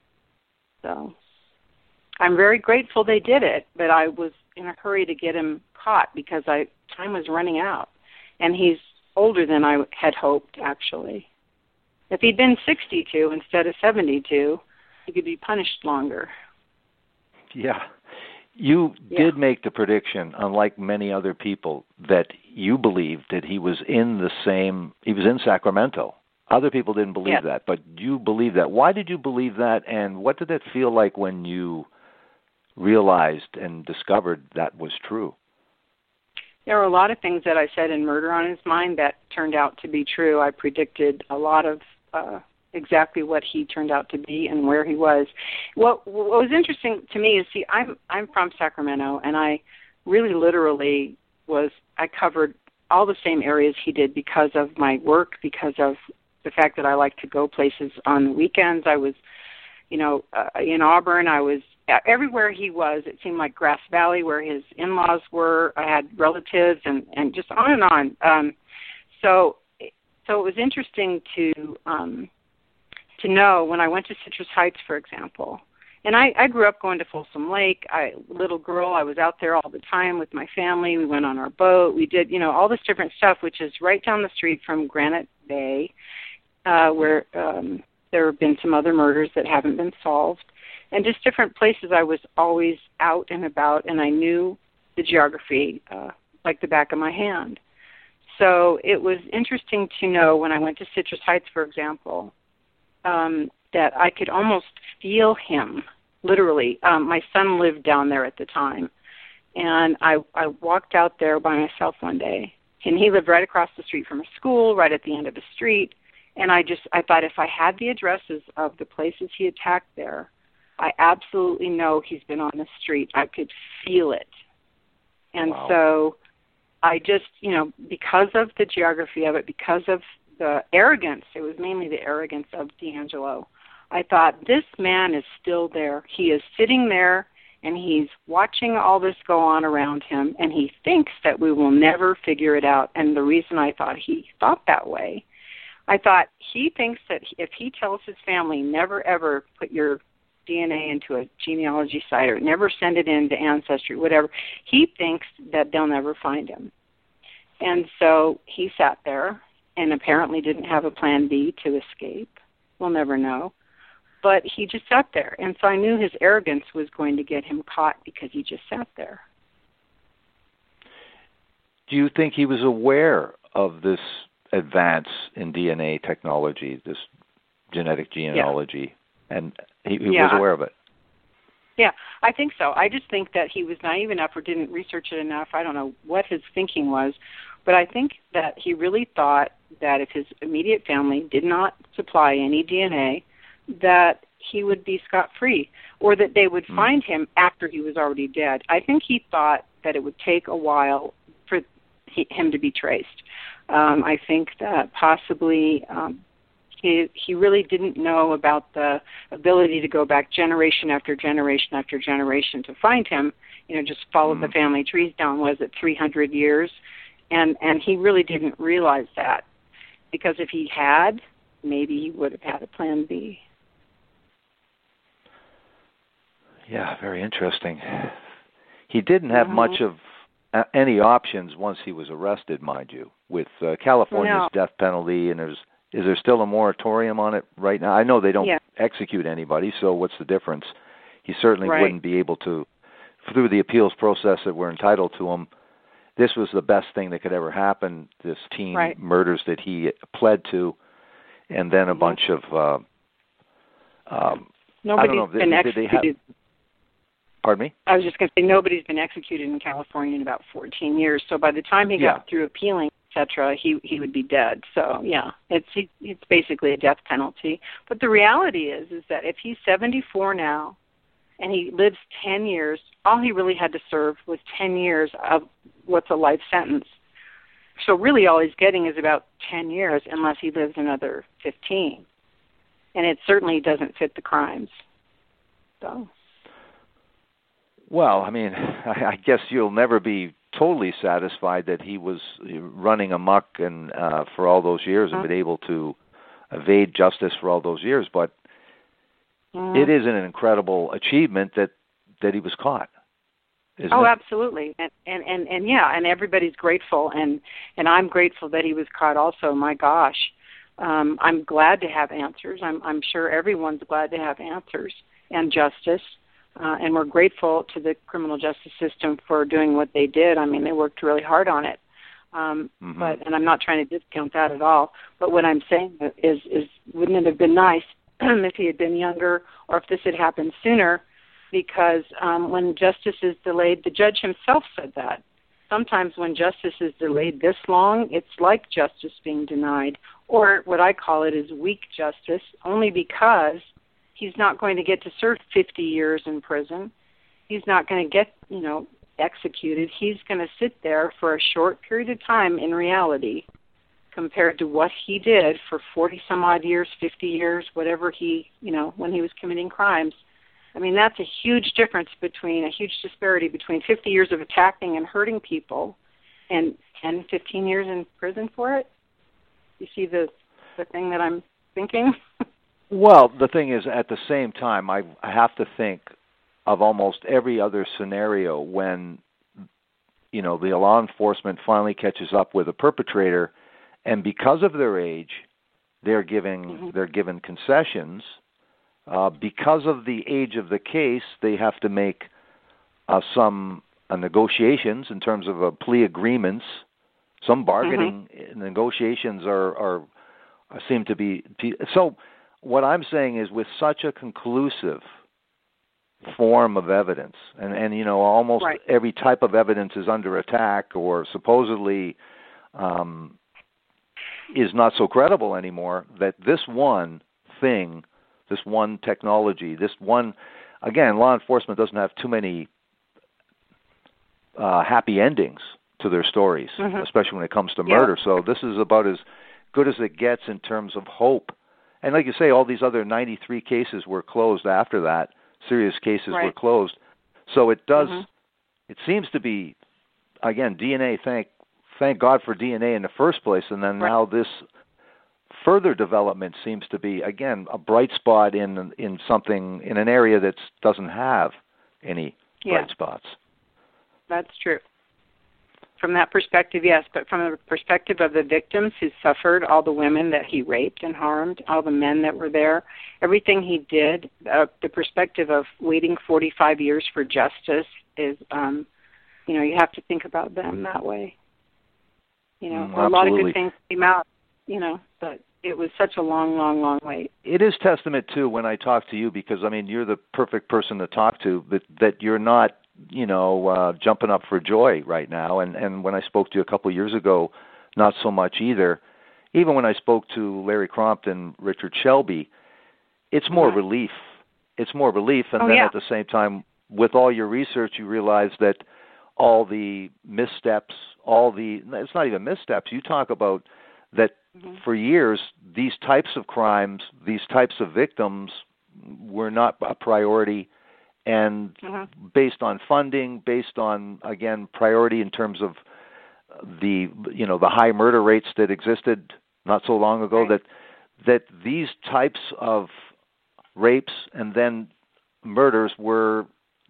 So I'm very grateful they did it, but I was in a hurry to get him caught because I time was running out. And he's older than I had hoped, actually. If he'd been sixty-two instead of seventy-two, he could be punished longer. Yeah. You yeah. did make the prediction, unlike many other people, that you believed that he was in the same, he was in Sacramento. Other people didn't believe yeah. that, but you believed that. Why did you believe that, and what did it feel like when you realized and discovered that was true? There were a lot of things that I said in Murder on His Mind that turned out to be true. I predicted a lot of uh, exactly what he turned out to be and where he was. What, what was interesting to me is, see, I'm I'm from Sacramento, and I really literally was, I covered all the same areas he did because of my work, because of the fact that I like to go places on the weekends. I was, you know, uh, in Auburn. I was everywhere he was. It seemed like Grass Valley, where his in-laws were. I had relatives, and, and just on and on. Um, so, so it was interesting to um, to know when I went to Citrus Heights, for example. And I, I grew up going to Folsom Lake. I, little girl, I was out there all the time with my family. We went on our boat. We did, you know, all this different stuff, which is right down the street from Granite Bay, uh, where um, there have been some other murders that haven't been solved. And just different places I was always out and about, and I knew the geography uh, like the back of my hand. So it was interesting to know when I went to Citrus Heights, for example, um, that I could almost feel him, literally. Um, my son lived down there at the time, and I, I walked out there by myself one day, and he lived right across the street from a school, right at the end of the street, And I just, I thought if I had the addresses of the places he attacked there, I absolutely know he's been on the street. I could feel it. And wow. so I just, you know, because of the geography of it, because of the arrogance, it was mainly the arrogance of DeAngelo, I thought, this man is still there. He is sitting there, and he's watching all this go on around him, and he thinks that we will never figure it out. And the reason I thought he thought that way, I thought he thinks that if he tells his family, never ever put your D N A into a genealogy site or never send it into Ancestry, whatever, he thinks that they'll never find him. And so he sat there and apparently didn't have a plan B to escape. We'll never know. But he just sat there. And so I knew his arrogance was going to get him caught because he just sat there. Do you think he was aware of this advance in D N A technology, this genetic genealogy, yeah. and he, he yeah. was aware of it? Yeah, I think so. I just think that he was naive enough or didn't research it enough. I don't know what his thinking was, but I think that he really thought that if his immediate family did not supply any D N A, that he would be scot-free, or that they would mm. find him after he was already dead. I think he thought that it would take a while for he, him to be traced. Um, I think that possibly um, he he really didn't know about the ability to go back generation after generation after generation to find him. You know, just follow mm. the family trees down. Was it three hundred years? And and he really didn't realize that, because if he had, maybe he would have had a plan B. Yeah, very interesting. He didn't have mm-hmm. much of uh, any options once he was arrested, mind you, with uh, California's no. death penalty. And there's is there still a moratorium on it right now? I know they don't yeah. execute anybody, so what's the difference? He certainly right. wouldn't be able to, through the appeals process that we're entitled to him. This was the best thing that could ever happen, this teen right. murders that he pled to, and then a mm-hmm. bunch of... Uh, um, Nobody's I don't know, been did, did they have, executed. Pardon me? I was just going to say nobody's been executed in California in about fourteen years. So by the time he yeah. got through appealing, et cetera, he he would be dead. So yeah, it's he, it's basically a death penalty. But the reality is is that if he's seventy-four now, and he lives ten years, all he really had to serve was ten years of what's a life sentence. So really, all he's getting is about ten years, unless he lives another fifteen, and it certainly doesn't fit the crimes. So. Well, I mean, I guess you'll never be totally satisfied that he was running amok and uh, for all those years and mm-hmm. been able to evade justice for all those years. But mm-hmm. it is an incredible achievement that, that he was caught. Isn't oh, it? absolutely, and, and and and yeah, and everybody's grateful, and and I'm grateful that he was caught. Also, my gosh, um, I'm glad to have answers. I'm I'm sure everyone's glad to have answers and justice. Uh, and we're grateful to the criminal justice system for doing what they did. I mean, they worked really hard on it. Um, mm-hmm. But and I'm not trying to discount that at all. But what I'm saying is, is wouldn't it have been nice if he had been younger, or if this had happened sooner? Because um, when justice is delayed, the judge himself said that. Sometimes when justice is delayed this long, it's like justice being denied, or what I call it is weak justice, only because he's not going to get to serve fifty years in prison. He's not going to get, you know, executed. He's going to sit there for a short period of time in reality, compared to what he did for forty some odd years, fifty years, whatever he, you know, when he was committing crimes. I mean, that's a huge difference between, a huge disparity between fifty years of attacking and hurting people and ten, fifteen years in prison for it. You see the the thing that I'm thinking? Well, the thing is, at the same time, I, I have to think of almost every other scenario when, you know, the law enforcement finally catches up with a perpetrator, and because of their age, they're giving mm-hmm. they're given concessions. Uh, because of the age of the case, they have to make uh, some uh, negotiations in terms of uh, plea agreements. Some bargaining mm-hmm. negotiations are, are, are seem to be so. What I'm saying is, with such a conclusive form of evidence, and, and you know, almost right. every type of evidence is under attack or supposedly um, is not so credible anymore, that this one thing, this one technology, this one, again, law enforcement doesn't have too many uh, happy endings to their stories, mm-hmm. especially when it comes to murder. Yeah. So this is about as good as it gets in terms of hope. And like you say, all these other ninety-three cases were closed after that. Serious cases right. were closed. So it does, mm-hmm. it seems to be, again, D N A, thank thank God for D N A in the first place, and then right. now this further development seems to be, again, a bright spot in in something, in an area that doesn't have any yeah. bright spots. That's true. From that perspective, yes, but from the perspective of the victims who suffered, all the women that he raped and harmed, all the men that were there, everything he did, uh, the perspective of waiting forty-five years for justice is, um, you know, you have to think about them that way. You know, mm, a lot of good things came out, you know, but it was such a long, long, long wait. It is testament, too, when I talk to you, because, I mean, you're the perfect person to talk to, but that you're not, you know, uh, jumping up for joy right now. And, and when I spoke to you a couple of years ago, not so much either. Even when I spoke to Larry Crompton, Richard Shelby, it's more mm-hmm. relief. It's more relief. And oh, then yeah. at the same time, with all your research, you realize that all the missteps, all the, it's not even missteps. You talk about that mm-hmm. for years, these types of crimes, these types of victims were not a priority. And mm-hmm. based on funding, based on, again, priority in terms of the, you know, the high murder rates that existed not so long ago, right. that that these types of rapes and then murders were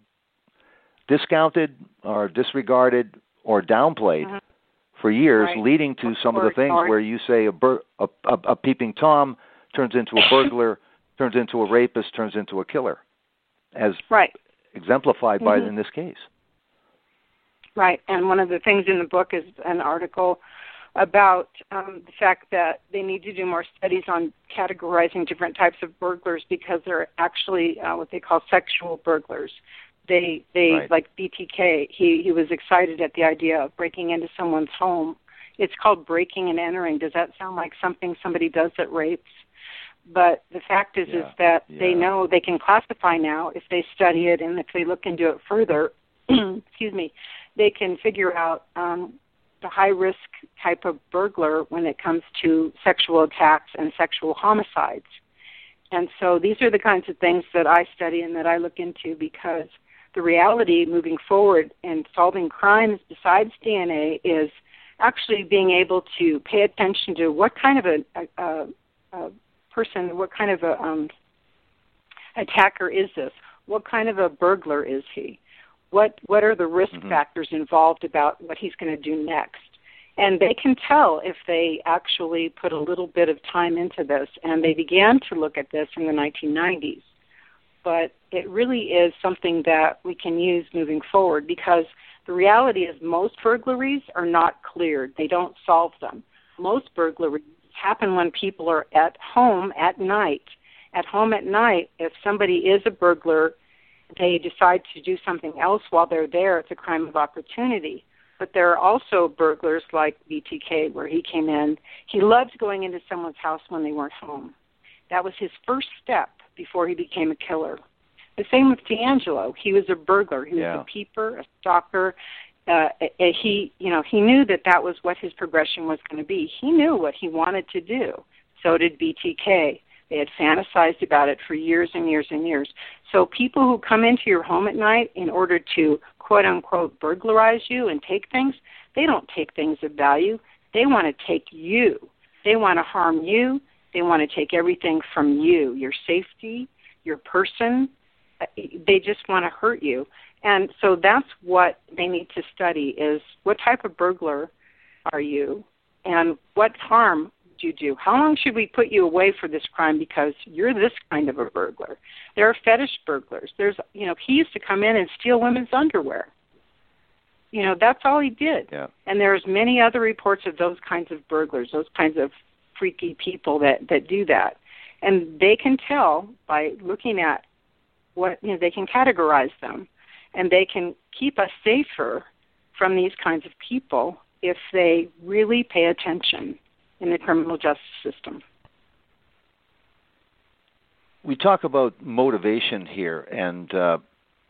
discounted or disregarded or downplayed mm-hmm. for years, right. leading to some or, of the things or, where you say a, bur- a, a, a peeping Tom turns into a burglar, turns into a rapist, turns into a killer. As right. exemplified by mm-hmm. in this case. Right, and one of the things in the book is an article about um, the fact that they need to do more studies on categorizing different types of burglars because they're actually uh, what they call sexual burglars. They, they right. like B T K, he, he was excited at the idea of breaking into someone's home. It's called breaking and entering. Does that sound like something somebody does that rapes? But the fact is, yeah, is that yeah. they know they can classify now if they study it, and if they look into it further, excuse me, they can figure out um, the high-risk type of burglar when it comes to sexual attacks and sexual homicides. And so these are the kinds of things that I study and that I look into, because the reality moving forward in solving crimes besides D N A is actually being able to pay attention to what kind of a, a, a, a person, what kind of a um, attacker is this? What kind of a burglar is he? What what are the risk mm-hmm. factors involved about what he's going to do next? And they can tell if they actually put a little bit of time into this. And they began to look at this in the nineteen nineties. But it really is something that we can use moving forward, because the reality is most burglaries are not cleared. They don't solve them. Most burglaries happen when people are at home at night. At home at night, if somebody is a burglar, they decide to do something else while they're there, it's a crime of opportunity. But there are also burglars like B T K, where he came in. He loved going into someone's house when they weren't home. That was his first step before he became a killer. The same with D'Angelo. He was a burglar. He was yeah. a peeper, a stalker. Uh, he, you know, he knew that that was what his progression was going to be. He knew what he wanted to do. So did B T K. They had fantasized about it for years and years and years. So people who come into your home at night in order to, quote-unquote, burglarize you and take things, they don't take things of value. They want to take you. They want to harm you. They want to take everything from you, your safety, your person. They just want to hurt you. And so that's what they need to study, is what type of burglar are you, and what harm do you do? How long should we put you away for this crime because you're this kind of a burglar? There are fetish burglars. There's, you know, he used to come in and steal women's underwear. You know, that's all he did. Yeah. And there's many other reports of those kinds of burglars, those kinds of freaky people that, that do that. And they can tell by looking at what, you know, they can categorize them. And they can keep us safer from these kinds of people if they really pay attention. in the criminal justice system. We talk about motivation here, and uh,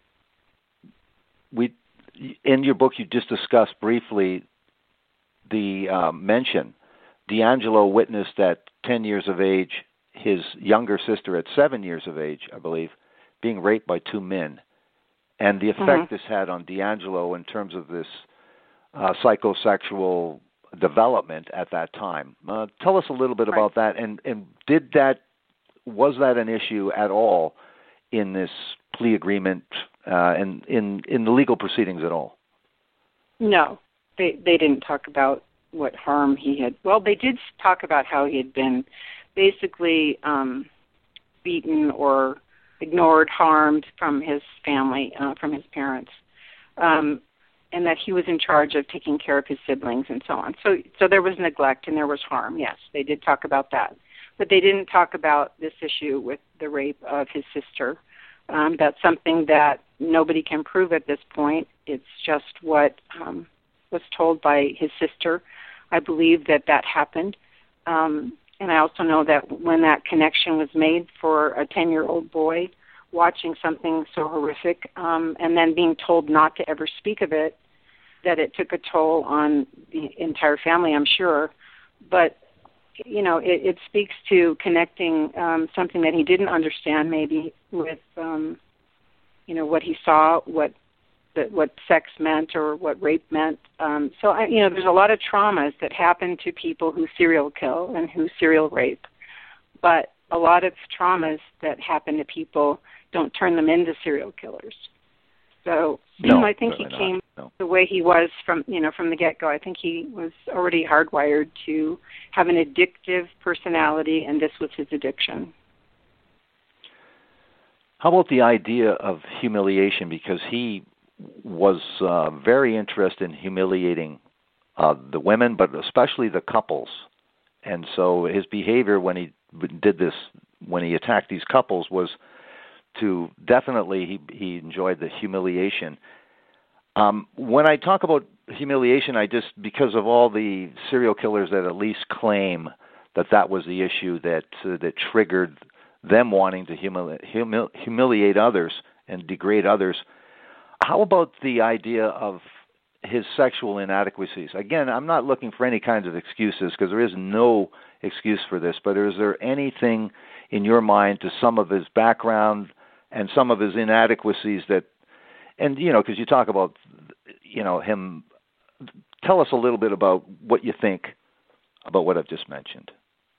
we, in your book, you just discussed briefly the uh, mention. DeAngelo witnessed at ten years of age his younger sister at seven years of age, I believe, being raped by two men, and the effect mm-hmm. this had on DeAngelo in terms of this uh, psychosexual development at that time. Uh, tell us a little bit right. about that, and, and did that was that an issue at all in this plea agreement uh, and in, in the legal proceedings at all? No, they they didn't talk about what harm he had. Well, they did talk about how he had been basically um, beaten or ignored, harmed from his family, uh, from his parents, um, and that he was in charge of taking care of his siblings and so on. So, so there was neglect and there was harm. Yes, they did talk about that. But they didn't talk about this issue with the rape of his sister. Um, that's something that nobody can prove at this point. It's just what um, was told by his sister. I believe that that happened. Um, and I also know that when that connection was made for a ten-year-old boy watching something so horrific um, and then being told not to ever speak of it, that it took a toll on the entire family, I'm sure. But you know, it, it speaks to connecting um, something that he didn't understand maybe with, um, you know, what he saw, what the, what sex meant or what rape meant. Um, so, I, you know, there's a lot of traumas that happen to people who serial kill and who serial rape. But a lot of traumas that happen to people don't turn them into serial killers. So no, I think he not. came no. the way he was from, you know, from the get-go. I think he was already hardwired to have an addictive personality, and this was his addiction. How about the idea of humiliation? Because he was uh, very interested in humiliating uh, the women, but especially the couples. And so his behavior when he did this, when he attacked these couples, was to definitely he, he enjoyed the humiliation. Um, when I talk about humiliation, I just, because of all the serial killers that at least claim that that was the issue that uh, that triggered them wanting to humili- humil- humiliate others and degrade others, how about the idea of his sexual inadequacies? Again, I'm not looking for any kinds of excuses because there is no excuse for this, but is there anything in your mind to some of his background and some of his inadequacies that, and, you know, because you talk about, you know, him, tell us a little bit about what you think about what I've just mentioned.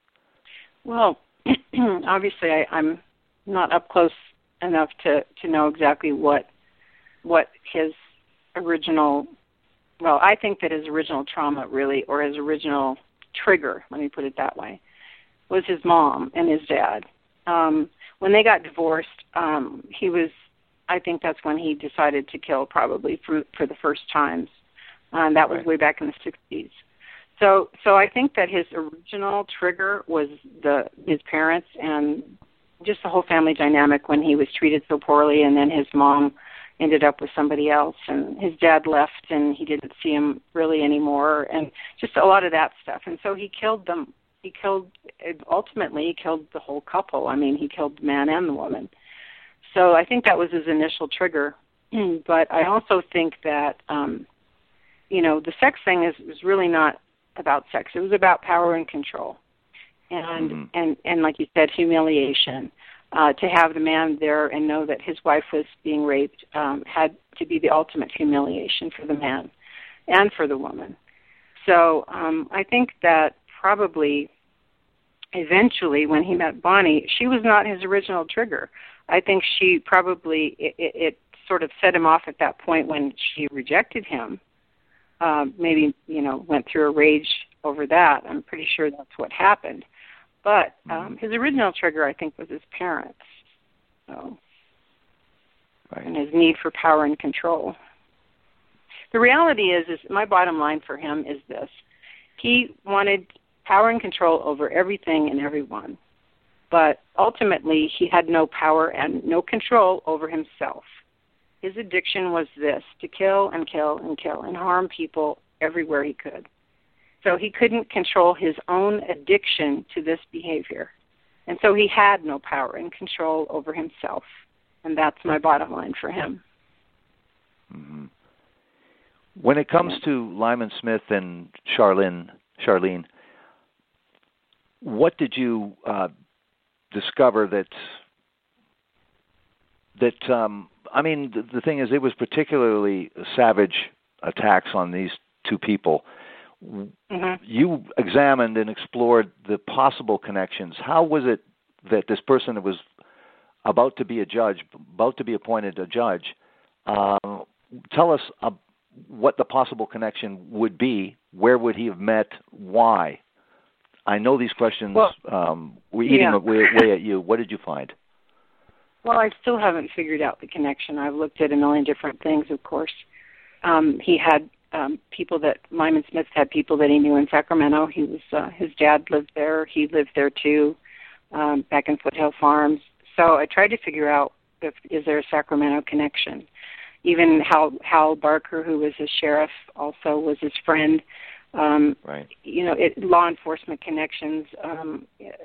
Well, obviously I, I'm not up close enough to, to know exactly what what his original, well, I think that his original trauma really, or his original trigger, let me put it that way, was his mom and his dad. Um, when they got divorced, um, he was, I think that's when he decided to kill probably for, for the first times. Um, that was right. way back in the sixties. So, so I think that his original trigger was the his parents and just the whole family dynamic when he was treated so poorly, and then his mom ended up with somebody else, and his dad left, and he didn't see him really anymore, and just a lot of that stuff. And so he killed them. He killed, ultimately, he killed the whole couple. I mean, he killed the man and the woman. So I think that was his initial trigger. But I also think that, um, you know, the sex thing is, is really not about sex. It was about power and control. And, mm-hmm. and, and like you said, humiliation. Uh, to have the man there and know that his wife was being raped um, had to be the ultimate humiliation for the man and for the woman. So um, I think that probably eventually when he met Bonnie, she was not his original trigger. I think she probably, it, it, it sort of set him off at that point when she rejected him. Uh, maybe, you know, went through a rage over that. I'm pretty sure that's what happened. But um, his original trigger, I think, was his parents. So, right. And his need for power and control. The reality is, is my bottom line for him is this. He wanted power and control over everything and everyone. But ultimately, he had no power and no control over himself. His addiction was this, to kill and kill and kill and harm people everywhere he could. So he couldn't control his own addiction to this behavior. And so he had no power and control over himself. And that's my bottom line for him. Mm-hmm. When it comes to Lyman Smith and Charlene, Charlene, what did you uh, discover that, that um, I mean, the, the thing is, it was particularly savage attacks on these two people. Mm-hmm. You examined and explored the possible connections. How was it that this person that was about to be a judge, about to be appointed a judge, uh, tell us uh, what the possible connection would be? Where would he have met? Why? I know these questions. Well, um, we're eating yeah. away, away at you. What did you find? Well, I still haven't figured out the connection. I've looked at a million different things, of course. Um, he had um, people that, Lyman Smith had people that he knew in Sacramento. He was, uh, his dad lived there. He lived there too, um, back in Foothill Farms. So I tried to figure out if, is there a Sacramento connection. Even Hal, Hal Barker, who was his sheriff, also was his friend. Um, right. You know, it, law enforcement connections, um,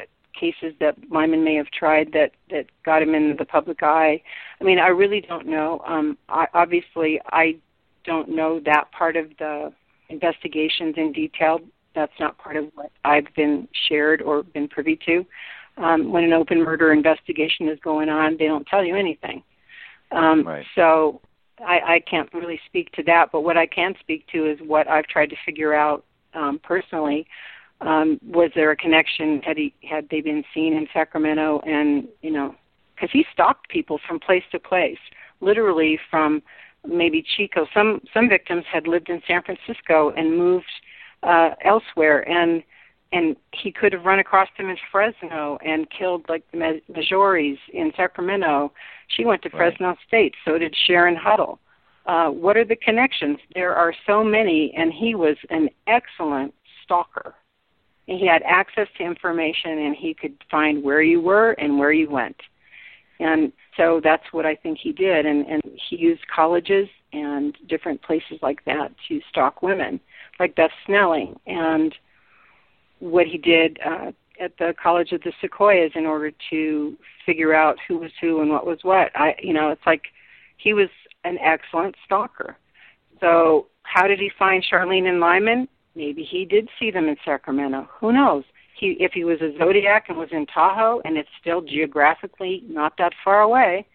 cases that Lyman may have tried that, that got him in the public eye. I mean, I really don't know. Um, I, obviously, I don't know that part of the investigations in detail. That's not part of what I've been shared or been privy to. Um, when an open murder investigation is going on, they don't tell you anything. Um, right. So I, I can't really speak to that, but what I can speak to is what I've tried to figure out um, personally. Um, was there a connection? Had he had they been seen in Sacramento? And you know, because he stalked people from place to place, literally from maybe Chico. Some some victims had lived in San Francisco and moved uh, elsewhere, and and he could have run across them in Fresno and killed like the Majoris in Sacramento. She went to right. Fresno State. So did Sharon Huddle. Uh, what are the connections? There are so many, and he was an excellent stalker. And he had access to information, and he could find where you were and where you went. And so that's what I think he did. And, and he used colleges and different places like that to stalk women, like Beth Snelling. And what he did uh, at the College of the Sequoias in order to figure out who was who and what was what. I, you know, it's like he was an excellent stalker. So how did he find Charlene and Lyman? Maybe he did see them in Sacramento. Who knows? He, if he was a Zodiac and was in Tahoe and it's still geographically not that far away,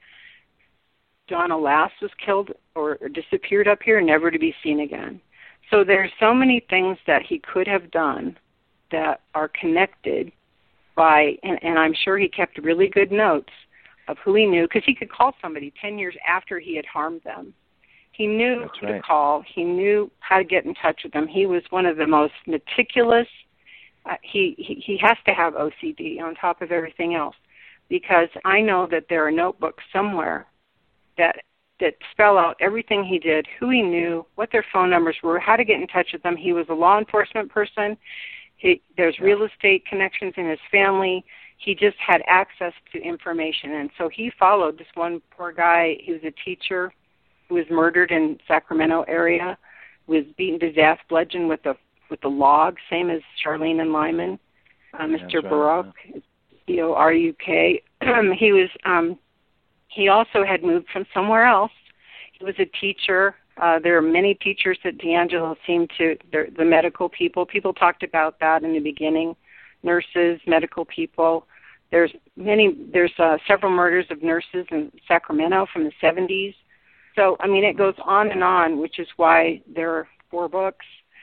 Donna Lass was killed or disappeared up here, never to be seen again. So there's so many things that he could have done that are connected by, and, and I'm sure he kept really good notes of who he knew, because he could call somebody ten years after he had harmed them. He knew That's who right. to call. He knew how to get in touch with them. He was one of the most meticulous. Uh, he, he he has to have O C D on top of everything else, because I know that there are notebooks somewhere that that spell out everything he did, who he knew, what their phone numbers were, how to get in touch with them. He was a law enforcement person. He, there's yeah. real estate connections in his family. He just had access to information, and so he followed this one poor guy. He was a teacher who was murdered in Sacramento area, was beaten to death, bludgeoned with a with a log, same as Charlene and Lyman. Uh, Mister Right, Baruch, yeah. B O R U K. He was. Um, he also had moved from somewhere else. He was a teacher. Uh, there are many teachers that D'Angelo seemed to. The medical people. People talked about that in the beginning. Nurses, medical people. There's many. There's uh, several murders of nurses in Sacramento from the seventies. So, I mean, it goes on and on, which is why there are four books.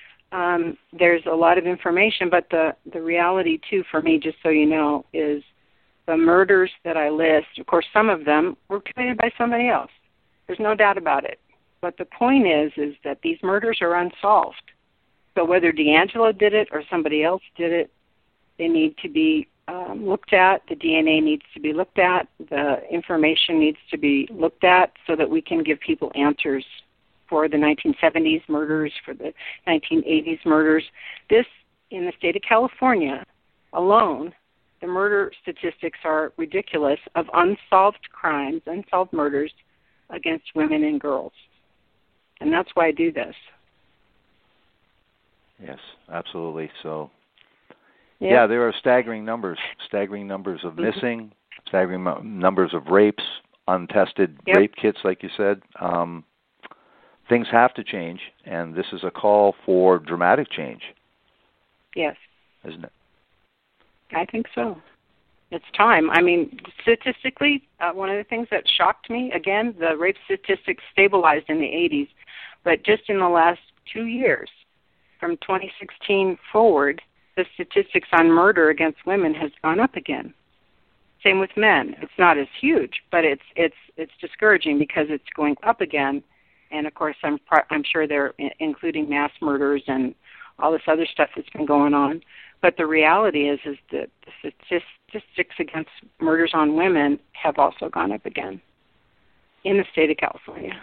Um, there's a lot of information, but the, the reality, too, for me, just so you know, is the murders that I list, of course, some of them were committed by somebody else. There's no doubt about it. But the point is, is that these murders are unsolved. So whether D'Angelo did it or somebody else did it, they need to be Um, looked at, the D N A needs to be looked at, the information needs to be looked at so that we can give people answers for the nineteen seventies murders, for the nineteen eighties murders. This, in the state of California alone, the murder statistics are ridiculous of unsolved crimes, unsolved murders against women and girls. And that's why I do this. Yes, absolutely. So, Yep. yeah, there are staggering numbers, staggering numbers of Mhm. missing, staggering mo- numbers of rapes, untested Yep. rape kits, like you said. Um, things have to change, and this is a call for dramatic change, Yes, isn't it? I think so. It's time. I mean, statistically, uh, one of the things that shocked me, again, the rape statistics stabilized in the eighties, but just in the last two years, from twenty sixteen forward, the statistics on murder against women has gone up again. Same with men. It's not as huge, but it's it's it's discouraging because it's going up again. And of course, I'm I'm sure they're including mass murders and all this other stuff that's been going on. But the reality is is that the statistics against murders on women have also gone up again in the state of California.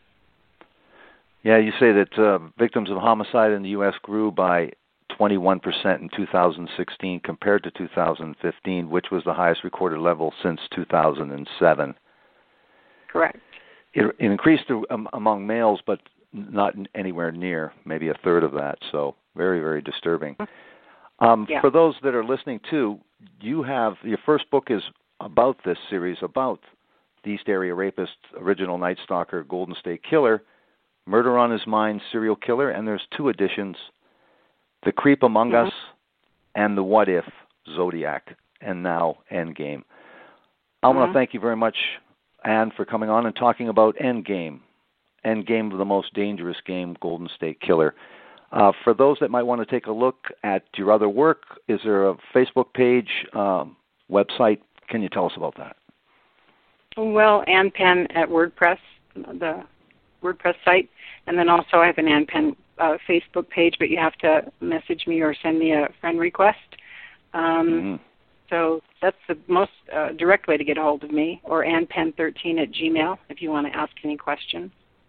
Yeah, you say that uh, victims of homicide in the U S grew by twenty-one percent in two thousand sixteen compared to two thousand fifteen, which was the highest recorded level since two thousand seven. Correct. It, it increased um, among males, but not anywhere near maybe a third of that. So very, very disturbing. Um, Yeah. For those that are listening too, you have your first book is about this series, about the East Area Rapist, Original Night Stalker, Golden State Killer, Murder on His Mind, Serial Killer, and there's two editions, The Creep Among Mhm. Us and The What If, Zodiac, and now Endgame. I want Mhm. to thank you very much, Anne, for coming on and talking about Endgame, Endgame, the most dangerous game, Golden State Killer. Uh, for those that might want to take a look at your other work, is there a Facebook page, um, website? Can you tell us about that? Well, Ann Penn at WordPress, the WordPress site, and then also I have an Ann Penn uh, Facebook page, but you have to message me or send me a friend request. Um, Mm-hmm. So that's the most uh, direct way to get a hold of me, or Ann Penn thirteen at Gmail if you want to ask any questions.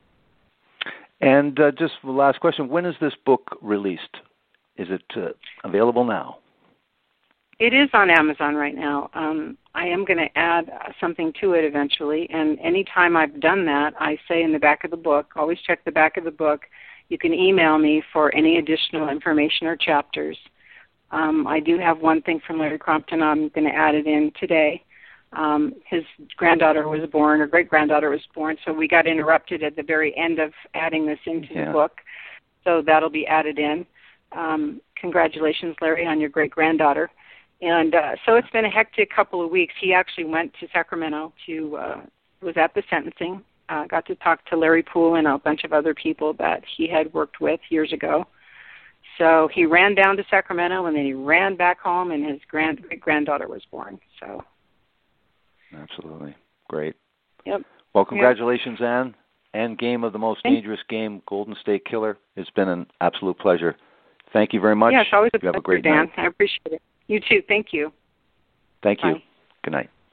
And uh, just the last question, when is this book released? Is it uh, available now? It is on Amazon right now. Um, I am going to add uh, something to it eventually, and anytime I've done that, I say in the back of the book, always check the back of the book. You can email me for any additional information or chapters. Um, I do have one thing from Larry Crompton. I'm going to add it in today. Um, his granddaughter was born, or great-granddaughter was born, so we got interrupted at the very end of adding this into Yeah. the book. So that'll be added in. Um, congratulations, Larry, on your great-granddaughter. And uh, so it's been a hectic couple of weeks. He actually went to Sacramento to, uh, was at the sentencing, uh, got to talk to Larry Poole and a bunch of other people that he had worked with years ago. So he ran down to Sacramento, and then he ran back home, and his grand great-granddaughter was born. So. Absolutely. Great. Yep. Well, congratulations, yep. Anne. Endgame of the most Thanks. dangerous game, Golden State Killer. It's been an absolute pleasure. Thank you very much. Yeah, it's always a you pleasure, have a great Dan. night. I appreciate it. You too. Thank you. Thank Bye. you. Good night.